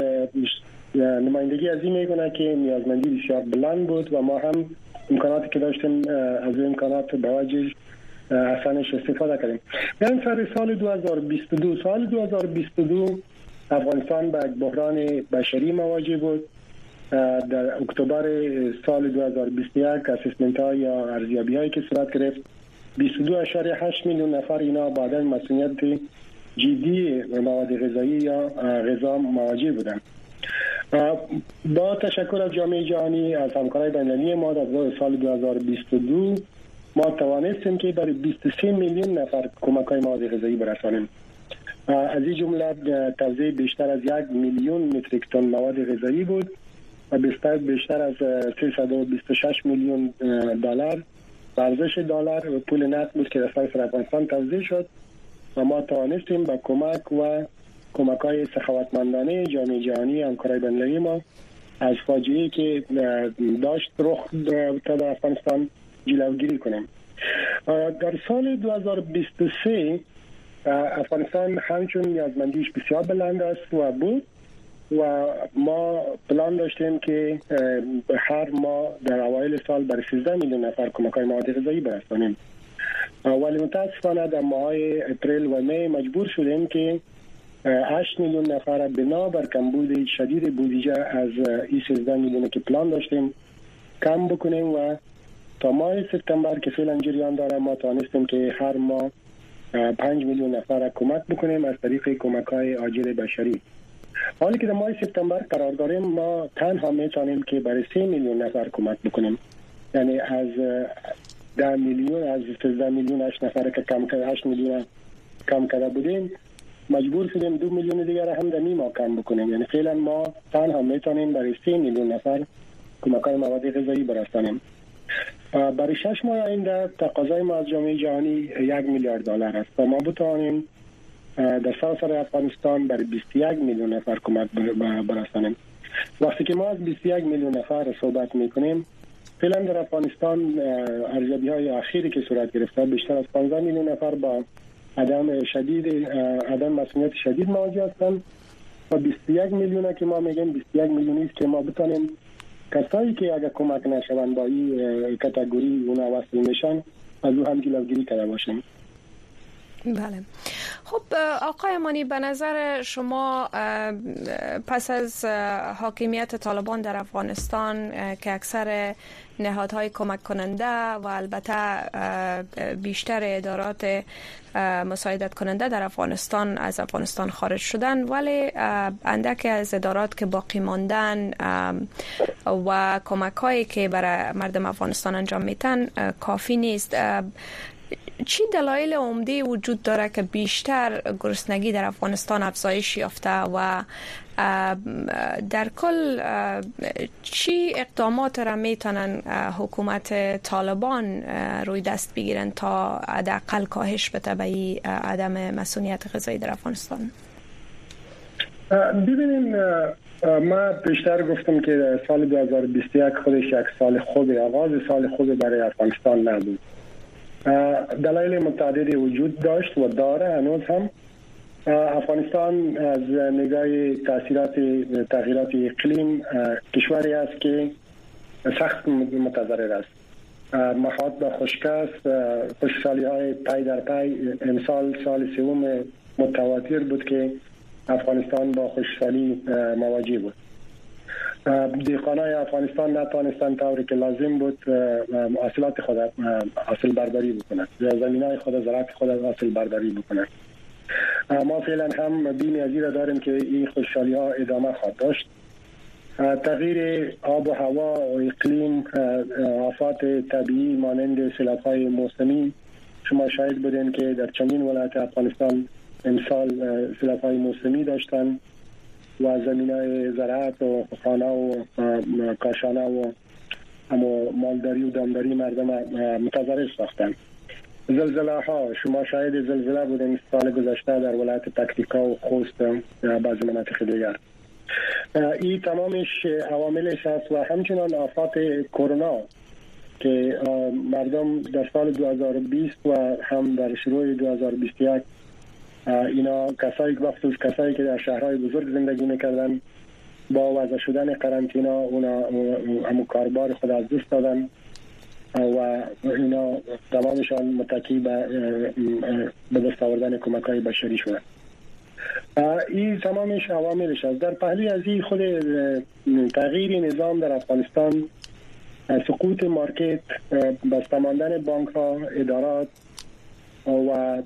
نمایندگی از این میکنه که نیازمندی بسیار بلند بود و ما هم امکاناتی که داشتیم از این امکانات به وجه اصلاًش استفاده کردیم. یعنی سر سال دو هزار و بیست و دو سال دو هزار و بیست و دو افغانستان به بحران بشری مواجه بود. در اکتبر سال دو هزار و بیست و یک اسسمنت ها یا ارزیابی هایی که صورت گرفت، بیست و دو اشاریه هشت میلیون نفر اینا با عدم مسئولیت جدی مواد غذایی یا غذا مواجه بودند. با تشکر از جامعه جهانی، از همکارای بین‌المللی ما در سال دو هزار و بیست و دو ما توانستیم که برای بیست و سه میلیون نفر کمک‌های مواد غذایی برسانیم. از این جمله توزیع بیشتر از یک میلیون متریک تن مواد غذایی بود و بیشتر بیشتر از سیصد و بیست و شش میلیون دلار ارزش دلار پول نقد بود که در سراسر افغانستان توزیع شد و ما توانستیم با کمک و کمک‌های سخاوتمندانه جامعه جهانی همکارای بین‌المللی ما از فاجعه‌ای که داشت رخ داد در افغانستان جلوگیری کنیم. در سال دو هزار و بیست و سه افغانستان همچون نیازمندیش بسیار بلند است و بود و ما پلان داشتیم که هر ماه در اوایل سال برای سیزده میلیون نفر کمک‌های مواد غذایی برسانیم، ولی متاسفانه در ماهای اپریل و می مجبور شدیم که هشت میلیون نفر بنا بر کمبود شدید بودجه از این سیزده میلیون که پلان داشتیم کم بکنیم و تا ماه سپتامبر که فعلا جریان داره ما توانستیم که هر ماه پنج میلیون نفر کمک بکنیم از طریق کمک‌های آجر بشری. حالی که در ماه سپتامبر قرار داریم ما تنها میتونیم که برای سه میلیون نفر کمک بکنیم، یعنی از ده میلیون از سیزده میلیون هشت نفر که کم کرده هشت میلیون کم کرده بودیم مجبور شدیم دو میلیون دیگر هم در نیم کم بکنیم، یعنی فعلا ما تنها میتونیم برای سه میلیون نفر کمک‌های مواد غذایی برسانیم. برای شش ماه آینده تقاضای ما از جامعه جهانی یک میلیارد دلار است و ما بتوانیم در سراسر افغانستان برای بیست و یک میلیون نفر کمک برسانیم. وقتی که ما از بیست و یک میلیون نفر صحبت میکنیم، فعلا در افغانستان ارزیابی‌های اخیری که صورت گرفته بیشتر از پانزده میلیون نفر با عدم شدید عدم مسئولیت شدید مواجه هستند و بیست و یک میلیون که ما میگیم بیست و یک میلیونی است که ما بتونیم کسایی که اگر کمک نشوند با این کاتگوری اونا وصل میشن از او هم جلوگیری کرده باشیم. بله. خب آقای امانی، به نظر شما پس از حاکمیت طالبان در افغانستان که اکثر نهادهای کمک کننده و البته بیشتر ادارات مساعدت کننده در افغانستان از افغانستان خارج شدن، ولی اندک از ادارات که باقی ماندن و کمک هایی که برای مردم افغانستان انجام میتن کافی نیست. چی دلایل عمده وجود داره که بیشتر گرسنگی در افغانستان افزایش یافته و در کل چی اقدامات را میتونن حکومت طالبان روی دست بگیرن تا حداقل کاهش بده به عدم مسئولیت غذایی در افغانستان؟ ببینیم، ما بیشتر گفتم که سال دو هزار و بیست و یک خودش یک سال خوب، آغاز سال خوب برای افغانستان نبود. دلایل متعددی وجود داشت و داره هنوز هم. افغانستان از نگاه تاثیرات تغییرات اقلیم کشوری است که سخت متضرر است. محاط به خشکی است، خشکسالی های پی در پی. امسال سال سوم متواتر بود که افغانستان با خشکسالی مواجه بود. دهقانای افغانستان نتوانستند طوری که لازم بود محصولات خود حاصل برداری بکنند، زمینای خود زراعت خود حاصل برداری بکنند. ما فعلا هم بیم از این را داریم که این خشکسالی ها ادامه خواهد داشت. تغییر آب و هوا و اقلیم، آفات طبیعی مانند سیلاب‌های موسمی، شما شاهد بودین که در چندین ولایت افغانستان امسال سیلاب‌های موسمی داشتن و زمینای زراعت و خانه و کاشانه و اما مالداری و دامداری مردم متضرر ساختن. زلزله ها، شما شاهد زلزله بودین سال گذشته در ولایت پکتیکا و خوست و بعضی مناطق دیگر. این تمامش عواملش است و همچنان آفات کرونا که مردم در سال دو هزار و بیست و هم در شروع دو هزار و بیست و یک اینا کسایی که بخصوص کسایی که در شهرهای بزرگ زندگی میکردن با وضع شدن قرنطینه اونا همون کاربار خود از دست دادن و اینا تمامشان متکی به دست آوردن کمک‌های بشری شدن. این تمامش عواملش است. در پهلوی از این خود تغییر نظام در افغانستان، سقوط مارکت، بسته ماندن بانک ها، ادارات و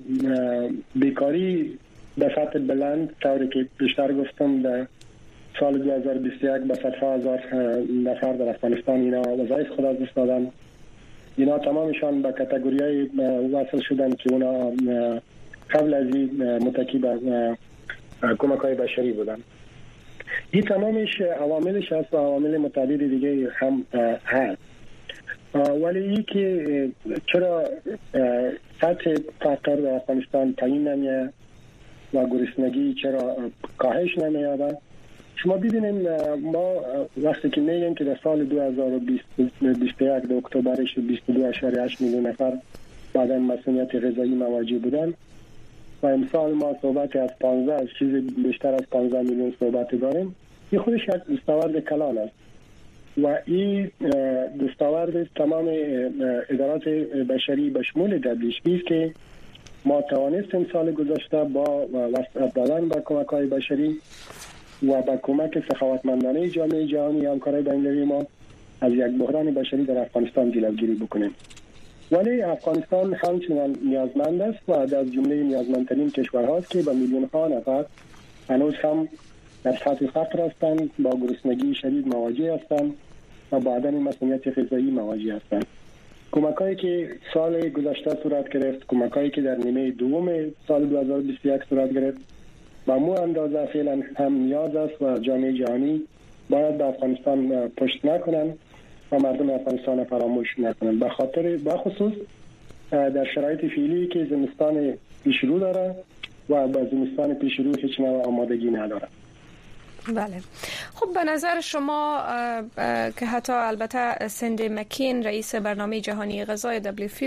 بیکاری به سطح بلند، طوری که بیشتر گفتم در سال دو هزار و بیست و یک به صد هزار نفر در افغانستان اینا وظایف خود از دست دادن. اینا تمامشان به کاتگوری‌های وصل شدن که اونا قبل از این متکی به کمک‌های بشری بودن. این تمامش عواملش هست و عوامل متعدد دیگه هم هست. ولی این که چرا سطح فقر در افغانستان پایین نمیاد و گرسنگی چرا کاهش نمیاد، شما ببینید ما وقتی که میگیم که در سال دو هزار و بیست و یک اکتبرش بیست و دو اشاره هشت میلیون نفر بعداً مسئولیت غذایی مواجه بودن و امسال ما صحبت از پانزده چیز بیشتر از پانزده میلیون صحبت داریم، این خودش یک دستاورد کلان است و این دستاورد تمام ادارات بشری به شمول دبلیو اچ پی است که ما توانستیم سال گذشته با وسعت دادن به کمک‌های بشری و با کمک سخاوتمندانه جامعه جهانی همکارای بین‌المللی ما از یک بحران بشری در افغانستان جلوگیری بکنیم. ولی افغانستان همچنان نیازمند است و از جمله نیازمندترین کشورهاست که با میلیون ها نفر هنوز هم در سطح فقر هستند، با گرسنگی شدید مواجه هستند و با عدم مسئولیت غذایی مواجه هستند. کمک‌هایی که سال گذشته صورت گرفت، کمک‌هایی که در نیمه دوم سال دو هزار و بیست و یک صورت گرفت، با مو اندازه فعلا هم نیاز است و جامعه جهانی باید به افغانستان پشت نکنند و مردم افغانستان فراموش نکنند. به خاطر با خصوص در شرایط فعلی که زمستان پیش رو داره و با زمستان پیش رو هیچ نوع آمادگی نداره. بله. خب به نظر شما که حتی البته سندی مکین رئیس برنامه جهانی غذای دبلیو اف پی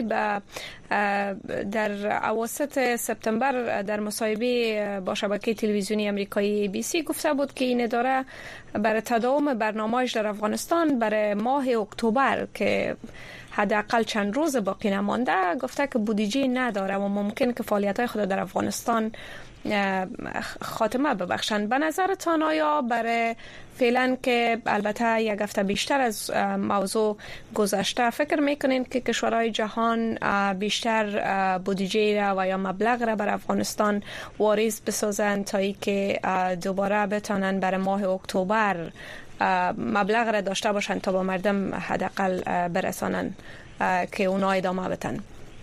در اواسط سپتامبر در مصاحبه با شبکه تلویزیونی آمریکایی ای بی سی گفته بود که این اداره برای تداوم برنامه‌اش در افغانستان برای ماه اکتبر که حداقل چند روز باقی نمانده گفته که بودجه نداره و ممکن که فعالیت‌های خود در افغانستان خاتمه ببخشند. به نظرتان آیا برای فعلا که البته یک هفته بیشتر از موضوع گذشته فکر میکنین که کشورهای جهان بیشتر بودجه را و یا مبلغ را بر افغانستان واریز بسازند تا ای که دوباره بتانن برای ماه اکتبر مبلغ را داشته باشند تا با مردم حداقل برسانن که اونا ادامه بدن؟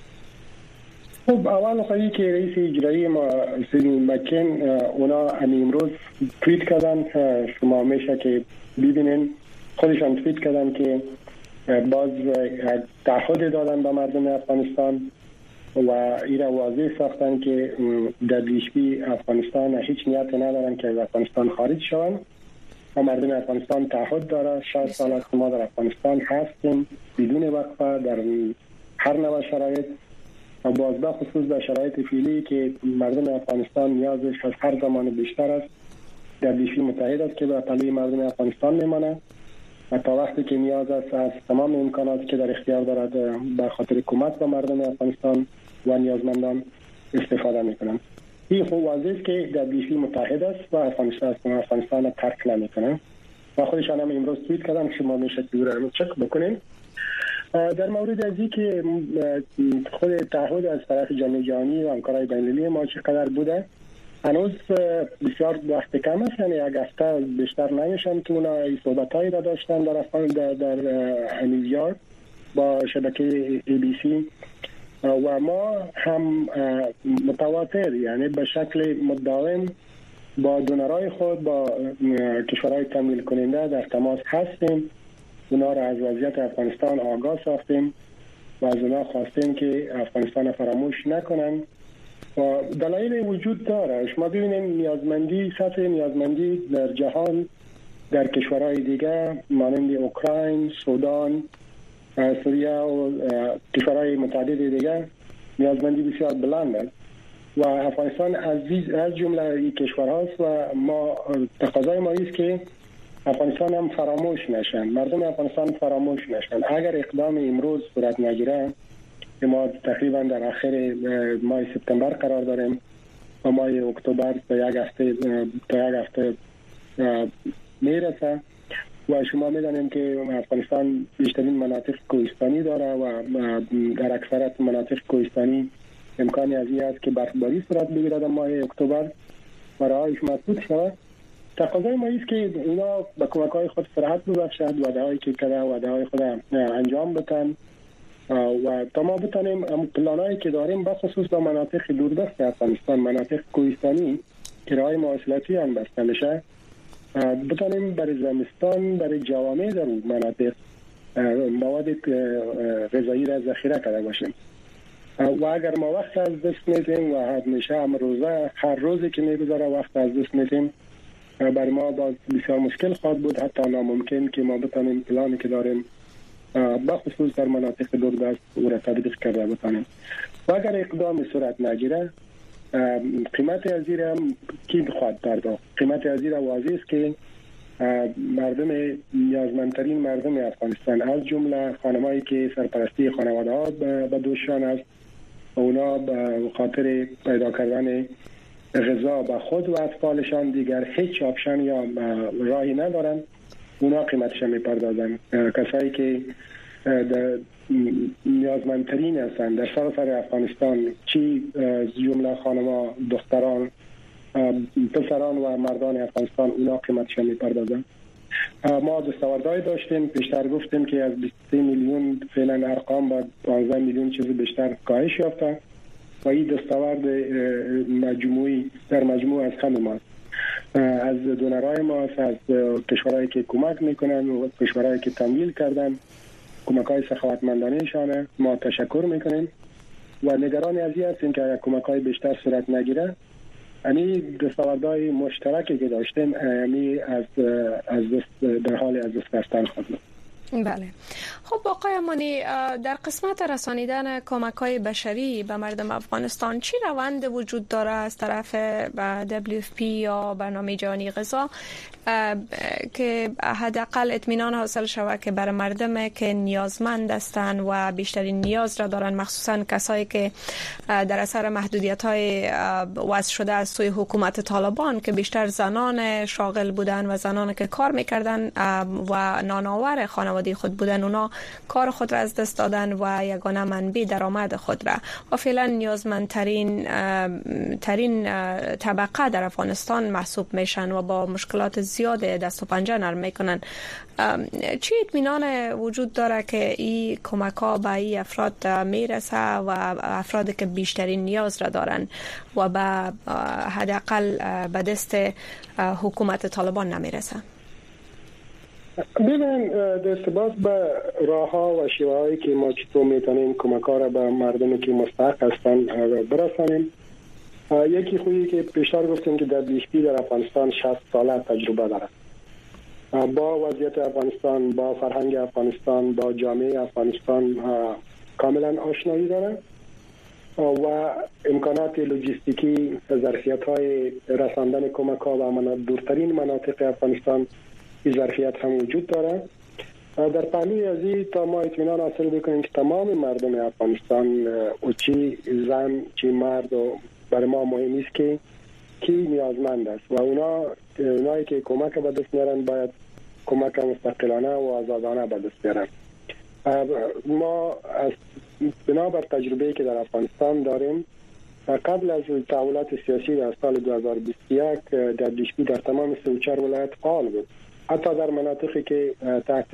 خب اول خواهی که رئیس اجرایی ما سیدنی مکین اونا امروز توییت کردن، شما میشه که ببینین خودشان توییت کردن که باز تعهد دادن به مردم افغانستان و ایرا واضح ساختن که دبلیو اچ پی افغانستان هیچ نیت ندارن که از افغانستان خارج شوند و مردم افغانستان تعهد داره. شصت سال است ما در افغانستان هستیم بدون وقفه در هر نوع شرایط و باز به خصوص در شرایط فعلی که مردم افغانستان نیازش از هر زمان بیشتر است. دبلیو اچ پی متحد است که به پله مردم افغانستان میمانه و تا وقتی که نیاز است از تمام امکاناتی که در اختیار دارد به خاطر کمک به مردم افغانستان و نیازمندان استفاده میکنند. این خود واضح است که دبلیو اچ پی متحد است و افغانستان افغانستان ترک نمیکنه و خودشان هم امروز توییت کردن که شما میشه دور چک بکنین. در مورد از این که خود تعهد از طرف جامعه جهانی و همکارای بین‌المللی ما چقدر بوده، هنوز بسیار وقت کم است، یعنی یک هفته بیشتر نمیشن که اونا صحبت‌هایی را داشتن در افغان در, در نیویورک با شبکه ای بی سی و ما هم متواتر یعنی به شکل مداوم با دونرای خود با کشورهای تمویل کننده در تماس هستیم. اونا را از وضعیت افغانستان آگاه ساختیم و از اونا خواستیم که افغانستان فراموش نکنن و دلایل وجود داره. شما ببینید نیازمندی سطح نیازمندی در جهان در کشورهای دیگه مانند اوکراین، سودان، سوریه و کشورهای متعدد دیگه نیازمندی بسیار بلند است و افغانستان از از جمله این کشورهاست و ما تقاضای ما است که افغانستان هم فراموش نشن، مردم افغانستان فراموش نشن. اگر اقدام امروز صورت نگیره که ما تقریبا در آخر ماه سپتامبر قرار داریم و ماه اکتبر تا یک هفته تا یک هفته میرسه و شما میدانیم که افغانستان بیشترین مناطق کوهستانی داره و در اکثریت مناطق کوهستانی امکانی از این است که برفباری صورت بگیرد در ماه اکتبر و راهش مسدود شود. تقاضای ما است که اینا با کمک‌های خود صراحت ببخشند، وعده‌هایی که کرده وعده‌های خود انجام بدن و تا ما بتانیم پلانایی که داریم بخصوص با مناطق دوردست افغانستان، مناطق کوهستانی که راه مواصلاتی هم بسته میشه، بتانیم برای زمستان برای جوامع در مناطق مواد غذایی را ذخیره کرده باشیم و اگر ما وقت از دست میدیم و همیشه هم روزه هر روزی که میگذره وقت از دست میدیم برای ما باز بسیار مشکل خواهد بود، حتی ناممکن که ما بتانیم پلانی که داریم بخصوص در مناطق دوردست او را تطبیق کرده بتانیم. و اگر اقدام صورت نگیره قیمت از این هم کی خواهد پرداخت؟ قیمت از این واضح است که مردم نیازمندترین مردم افغانستان از جمله خانمایی که سرپرستی خانواده ها به دوششان است، اونا به خاطر پیدا کردن غذا به خود و اطفالشان دیگر هیچ آپشن یا راهی ندارن، اونا قیمتش میپردازن. کسایی که نیازمندترین هستند در سراسر افغانستان، چی جمله خانما، دختران، پسران و مردان افغانستان، اونا قیمتش میپردازن. ما دستاوردهای داشتیم، بیشتر گفتیم که از بیست و سه میلیون فعلا ارقام با پانزده میلیون چیزی بیشتر کاهش یافته و این دستاورد مجموعی در مجموع از همه ماست، از دونرهای ماست، از کشورهایی که کمک میکنن و کشورهایی که تمویل کردن کمک‌های سخاوتمندانه‌شان. ما تشکر میکنیم و نگران از این هستیم که اگر کمک‌های بیشتر صورت نگیره، یعنی دستاوردهای مشترکی که داشتیم یعنی از از در حال از دست رفتن خواهد بود. بله. خب آقای امانی، در قسمت رسانیدن کمک‌های بشری به مردم افغانستان چی روند وجود داره از طرف دبلیو اف پی یا برنامه جهانی غذا که حداقل اطمینان حاصل شود که برای مردم که نیازمند هستند و بیشترین نیاز را دارن، مخصوصا کسایی که در اثر محدودیت‌های وضع شده از سوی حکومت طالبان که بیشتر زنان شاغل بودن و زنان که کار می‌کردن و نانآور خانواده خود بودن، اونا کار خود را از دست دادن و یگانه منبع درآمد خود را و فعلا نیازمندترین ترین طبقه در افغانستان محسوب میشن و با مشکلات زیاد دست و پنجه نرم میکنن. چی اطمینان وجود داره که این کمک ها به این افراد میرسه و افرادی که بیشترین نیاز را دارن و به حداقل به دست حکومت طالبان نمیرسه؟ ببین، دستباز به راه ها و شیوه هایی که ما چطور میتونیم کمک ها را به مردمی که مستحق هستن برسانیم. یکی خویی که پیشتر گفتیم که در بیشتر در افغانستان شصت ساله تجربه داره، با وضعیت افغانستان، با فرهنگ افغانستان، با جامعه افغانستان کاملا آشنایی داره و امکانات لوجستیکی، ظرفیت های رساندن کمک ها و دورترین مناطق افغانستان این ظرفیت هم وجود داره. در پهلوی از این تا ما اطمینان حاصل بکنیم که تمام مردم افغانستان، چی زن چی مرد، و برای ما مهم است که کی نیازمند است و اونا اونایی که کمک به دست میارن باید کمک مستقلانه و آزادانه به دست بیارن. ما از بنابر تجربه‌ای که در افغانستان داریم، قبل از تحولات سیاسی در سال دو هزار و بیست و یک در دیشبی در تمام سی و چهار ولایت فعال بود، حتی در مناطقی که تحت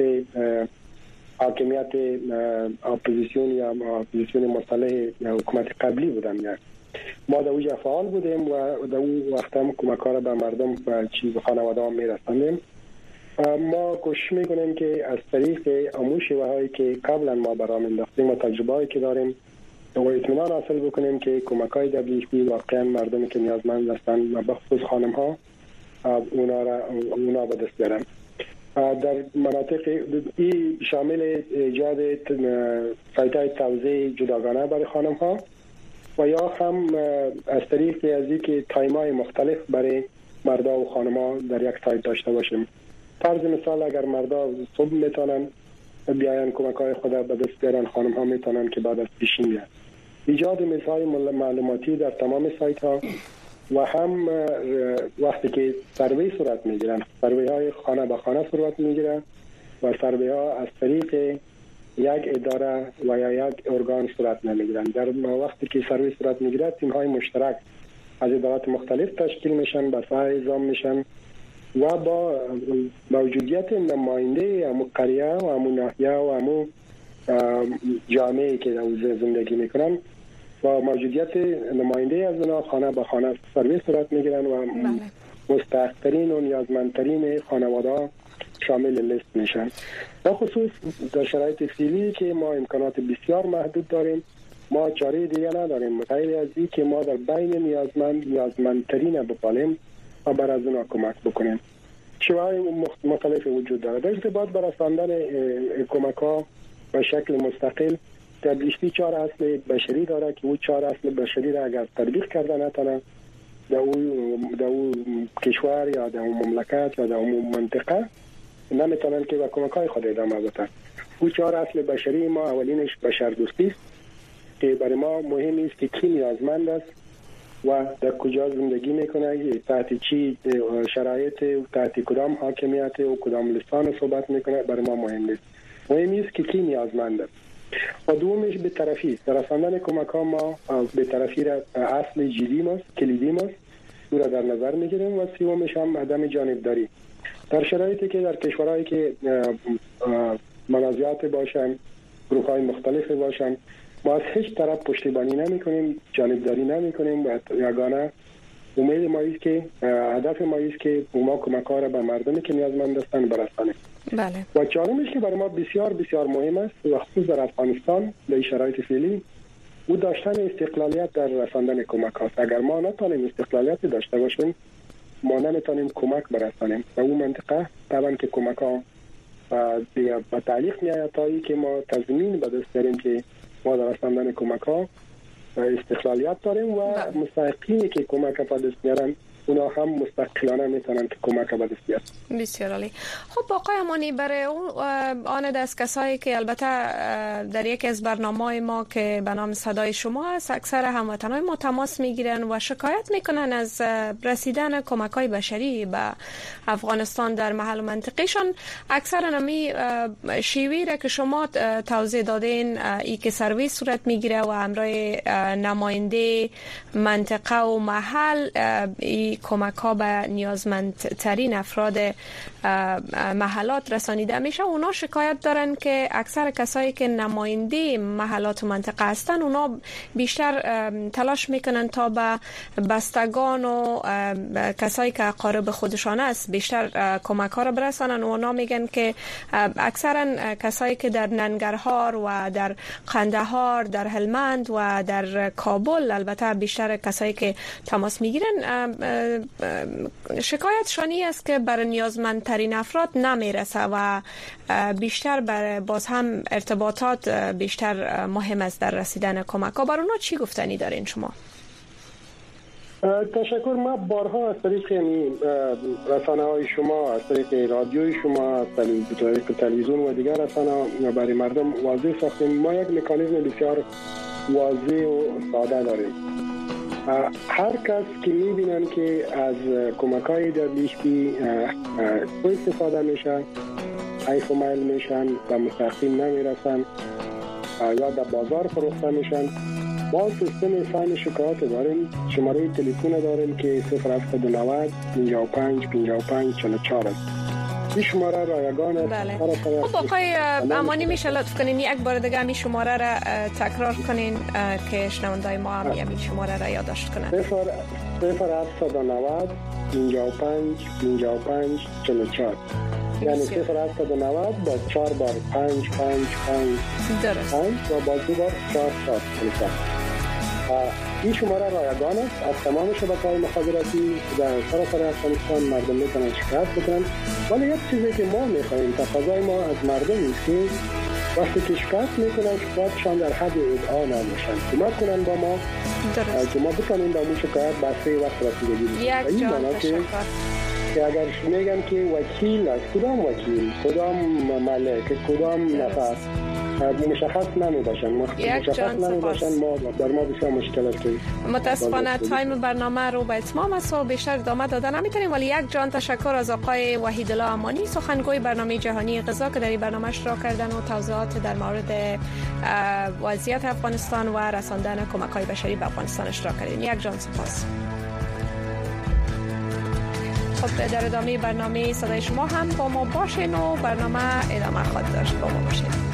حاکمیت اپوزیسیون یا اپوزیسیون مصالح حکومت قبلی بودن. یعنی ما در اونجا فعال بودیم و در اون وقت هم کمک‌ها را به مردم و چیز خانواده ها می‌رساندیم. ما کوشش می‌کنیم که از طریق همون شیوه‌هایی که قبلا ما برام انداختیم و تجربه‌ای که داریم و اطمینان حاصل بکنیم که کمک‌های دبلیو اف پی واقعا مردمی که نیازمند هستند و بخصوص خانم‌ها اونا را اونا به دست بیارن. در مناطق ای شامل ایجاد سایت‌های توزیع جداگانه برای خانم‌ها و یا هم از طریق از اینکه تایم‌های مختلف برای مردا و خانم‌ها در یک سایت داشته باشیم. فرض مثال اگر مردا صبح میتونن بیاین کمک‌های خود به دست بیارن، خانم‌ها میتونن که بعد از پیشین بیان. ایجاد میزهای معلوماتی در تمام سایت‌ها و هم وقتی که سروی صورت میگیرن، سروی های خانه به خانه صورت میگیرن و سروی ها از طریق یک اداره و یا یک ارگان صورت نمیگیرن. در وقتی که سروی صورت میگیره، تیم های مشترک از ادارات مختلف تشکیل میشن، به ساحه اعزام میشن و با موجودیت نماینده همون قریه و همون ناحیه و همون جامعه که در زندگی میکنن و موجودیت نماینده از اونا خانه به خانه سرویس صورت میگیرن و مستحق‌ترین و نیازمندترین خانواده شامل لیست میشن. با خصوص در شرایط فعلی که ما امکانات بسیار محدود داریم، ما چاره دیگه نداریم غیر از این که ما در بین نیازمند نیازمندترین بپالیم و بر از اونا کمک بکنیم. شیوه‌های مختلف وجود دارد. ارتباط بر رساندن کمک ها به شکل مستقل دبلیشتی چهار اصل بشری داره که او چهار اصل بشری را اگر تطبیق کرده نتونه در اون در اون کشور یا در اون مملکت یا در اون منطقه نمیتونن که با کمک های خود ادامه بدن. او چهار اصل بشری ما اولینش بشر دوستی است که برای ما مهم است که کی نیازمند است و در کجا زندگی میکنه، تحت چی شرایط، تحت کدام حاکمیت و کدام لسان صحبت میکنه برای ما مهم نیست. مهم است که کی نیازمند است. و دومش به طرفی است. رساندن کمک ها ما به طرفی را اصل جدی ماست، کلیدی ماست، او را در نظر میگیریم. و سومش هم عدم جانبداری. در شرایطی که در کشورهایی که منازعات باشن، گروه های مختلف باشن، ما از هیچ طرف پشتیبانی نمی کنیم، جانبداری نمی کنیم و یگانه امید ما است که هدف ما است که ما کمک ها را به مردمی که نیازمند هستند برسانیم. بله. و چهارمش که برای ما بسیار بسیار مهم است و خصوص در افغانستان در شرایط فعلی او داشتن استقلالیت در رساندن کمک هاست. اگر ما نتونیم استقلالیت داشته باشیم ما نمیتونیم کمک برسانیم و اون منطقه طبعا که کمک ها به تعلیق میآید تایی که ما تضمین به دست داریم که ما در رساندن کمک ها استقلالیت داریم و مستحقینی که کمک به دست میارن اونا هم مستقلانه میتونن که کمک به دست بیارن. بسیار عالی. خب آقای امانی، برای اون آن دست کسایی که البته در یکی از برنامه‌های ما که به نام صدای شما است اکثر هموطنان ما تماس میگیرن و شکایت میکنن از رسیدن کمک‌های بشری به افغانستان در محل و منطقهشان، اکثرا همی شیوهی را که شما توضیح دادین ای که سرویس صورت میگیره و همراه نماینده منطقه و محل ای کمک ها به نیازمندترین افراد محلات رسانیده میشه. اونا شکایت دارن که اکثر کسایی که نماینده محلات و منطقه هستن اونا بیشتر تلاش میکنن تا به بستگان و کسایی که اقارب خودشان است بیشتر کمک ها را برسانن. اونا میگن که اکثرا کسایی که در ننگرهار و در قندهار، در هلمند و در کابل، البته بیشتر کسایی که تماس میگیرن شکایت شانی است که برای نیازمندترین افراد نمیرسه و بیشتر برای باز هم ارتباطات بیشتر مهم است در رسیدن کمک ها. برای اونا چی گفتنی دارین شما؟ تشکر. ما بارها از طریق یعنی رسانه های شما، از طریق رادیوی شما، از طریق تلویزیون و دیگر رسانه برای مردم واضح ساختیم. ما یک مکانیزم بسیار واضح و ساده داریم. هر کس که میبینن که از کمک های دبلیشتی استفاده میشن، ایف و میل میشن و مستقیم نمیرسن یا در بازار فروخته میشن، ما سیستم فن شکایات داریم. شماره تلفن داریم که صفر هفت نود پنجاه و پنج پنجاه و پنج چهل و چهار است. این شماره رایگان است. بله. خب آقای امانی میشه لطف کنین یک بار دیگه می شماره را تکرار کنین که شنوندای ما هم این شماره را یادداشت کنن. صفر هفت نود پنجاه و پنج پنجاه و پنج چهل و چهار، یعنی صفر هفت نود با چهار بار پنج پنج پنج درست پنج و با دو بار چهار چهار چهار. این شماره رایگان است. از تمام شبکه‌های مخابراتی در سراسر افغانستان مردم میتونن شکایت بکنن. ولی یک چیزی که ما میخوایم، تقاضای ما از مردم است که وقتی که شکایت میکنن شکایتشان در حد ادعا نباشن، کمک کنن با ما که ما بتونیم با اون شکایت بسته وقت رسیدگی بکنیم. یک جان تشکر. که اگر میگن که وکیل از کدام وکیل، کدام ملک، کدام نفر مشخص نمی باشن، مشخص نمی باشن، ما در ما بسیار مشکل است. متاسفانه تایم برنامه رو به اتمام است و بیشتر ادامه دادن نمیتونیم، ولی یک جان تشکر از آقای وحیدالله امانی، سخنگوی برنامه جهانی غذا که در این برنامه اشتراک کردن و توضیحات در مورد وضعیت افغانستان و رساندن کمک‌های بشری به افغانستان اشتراک کردین. یک جان سپاس. خب در ادامه برنامه صدای شما هم با ما باشین و برنامه ادامه خواهد داشت. با ما باشین.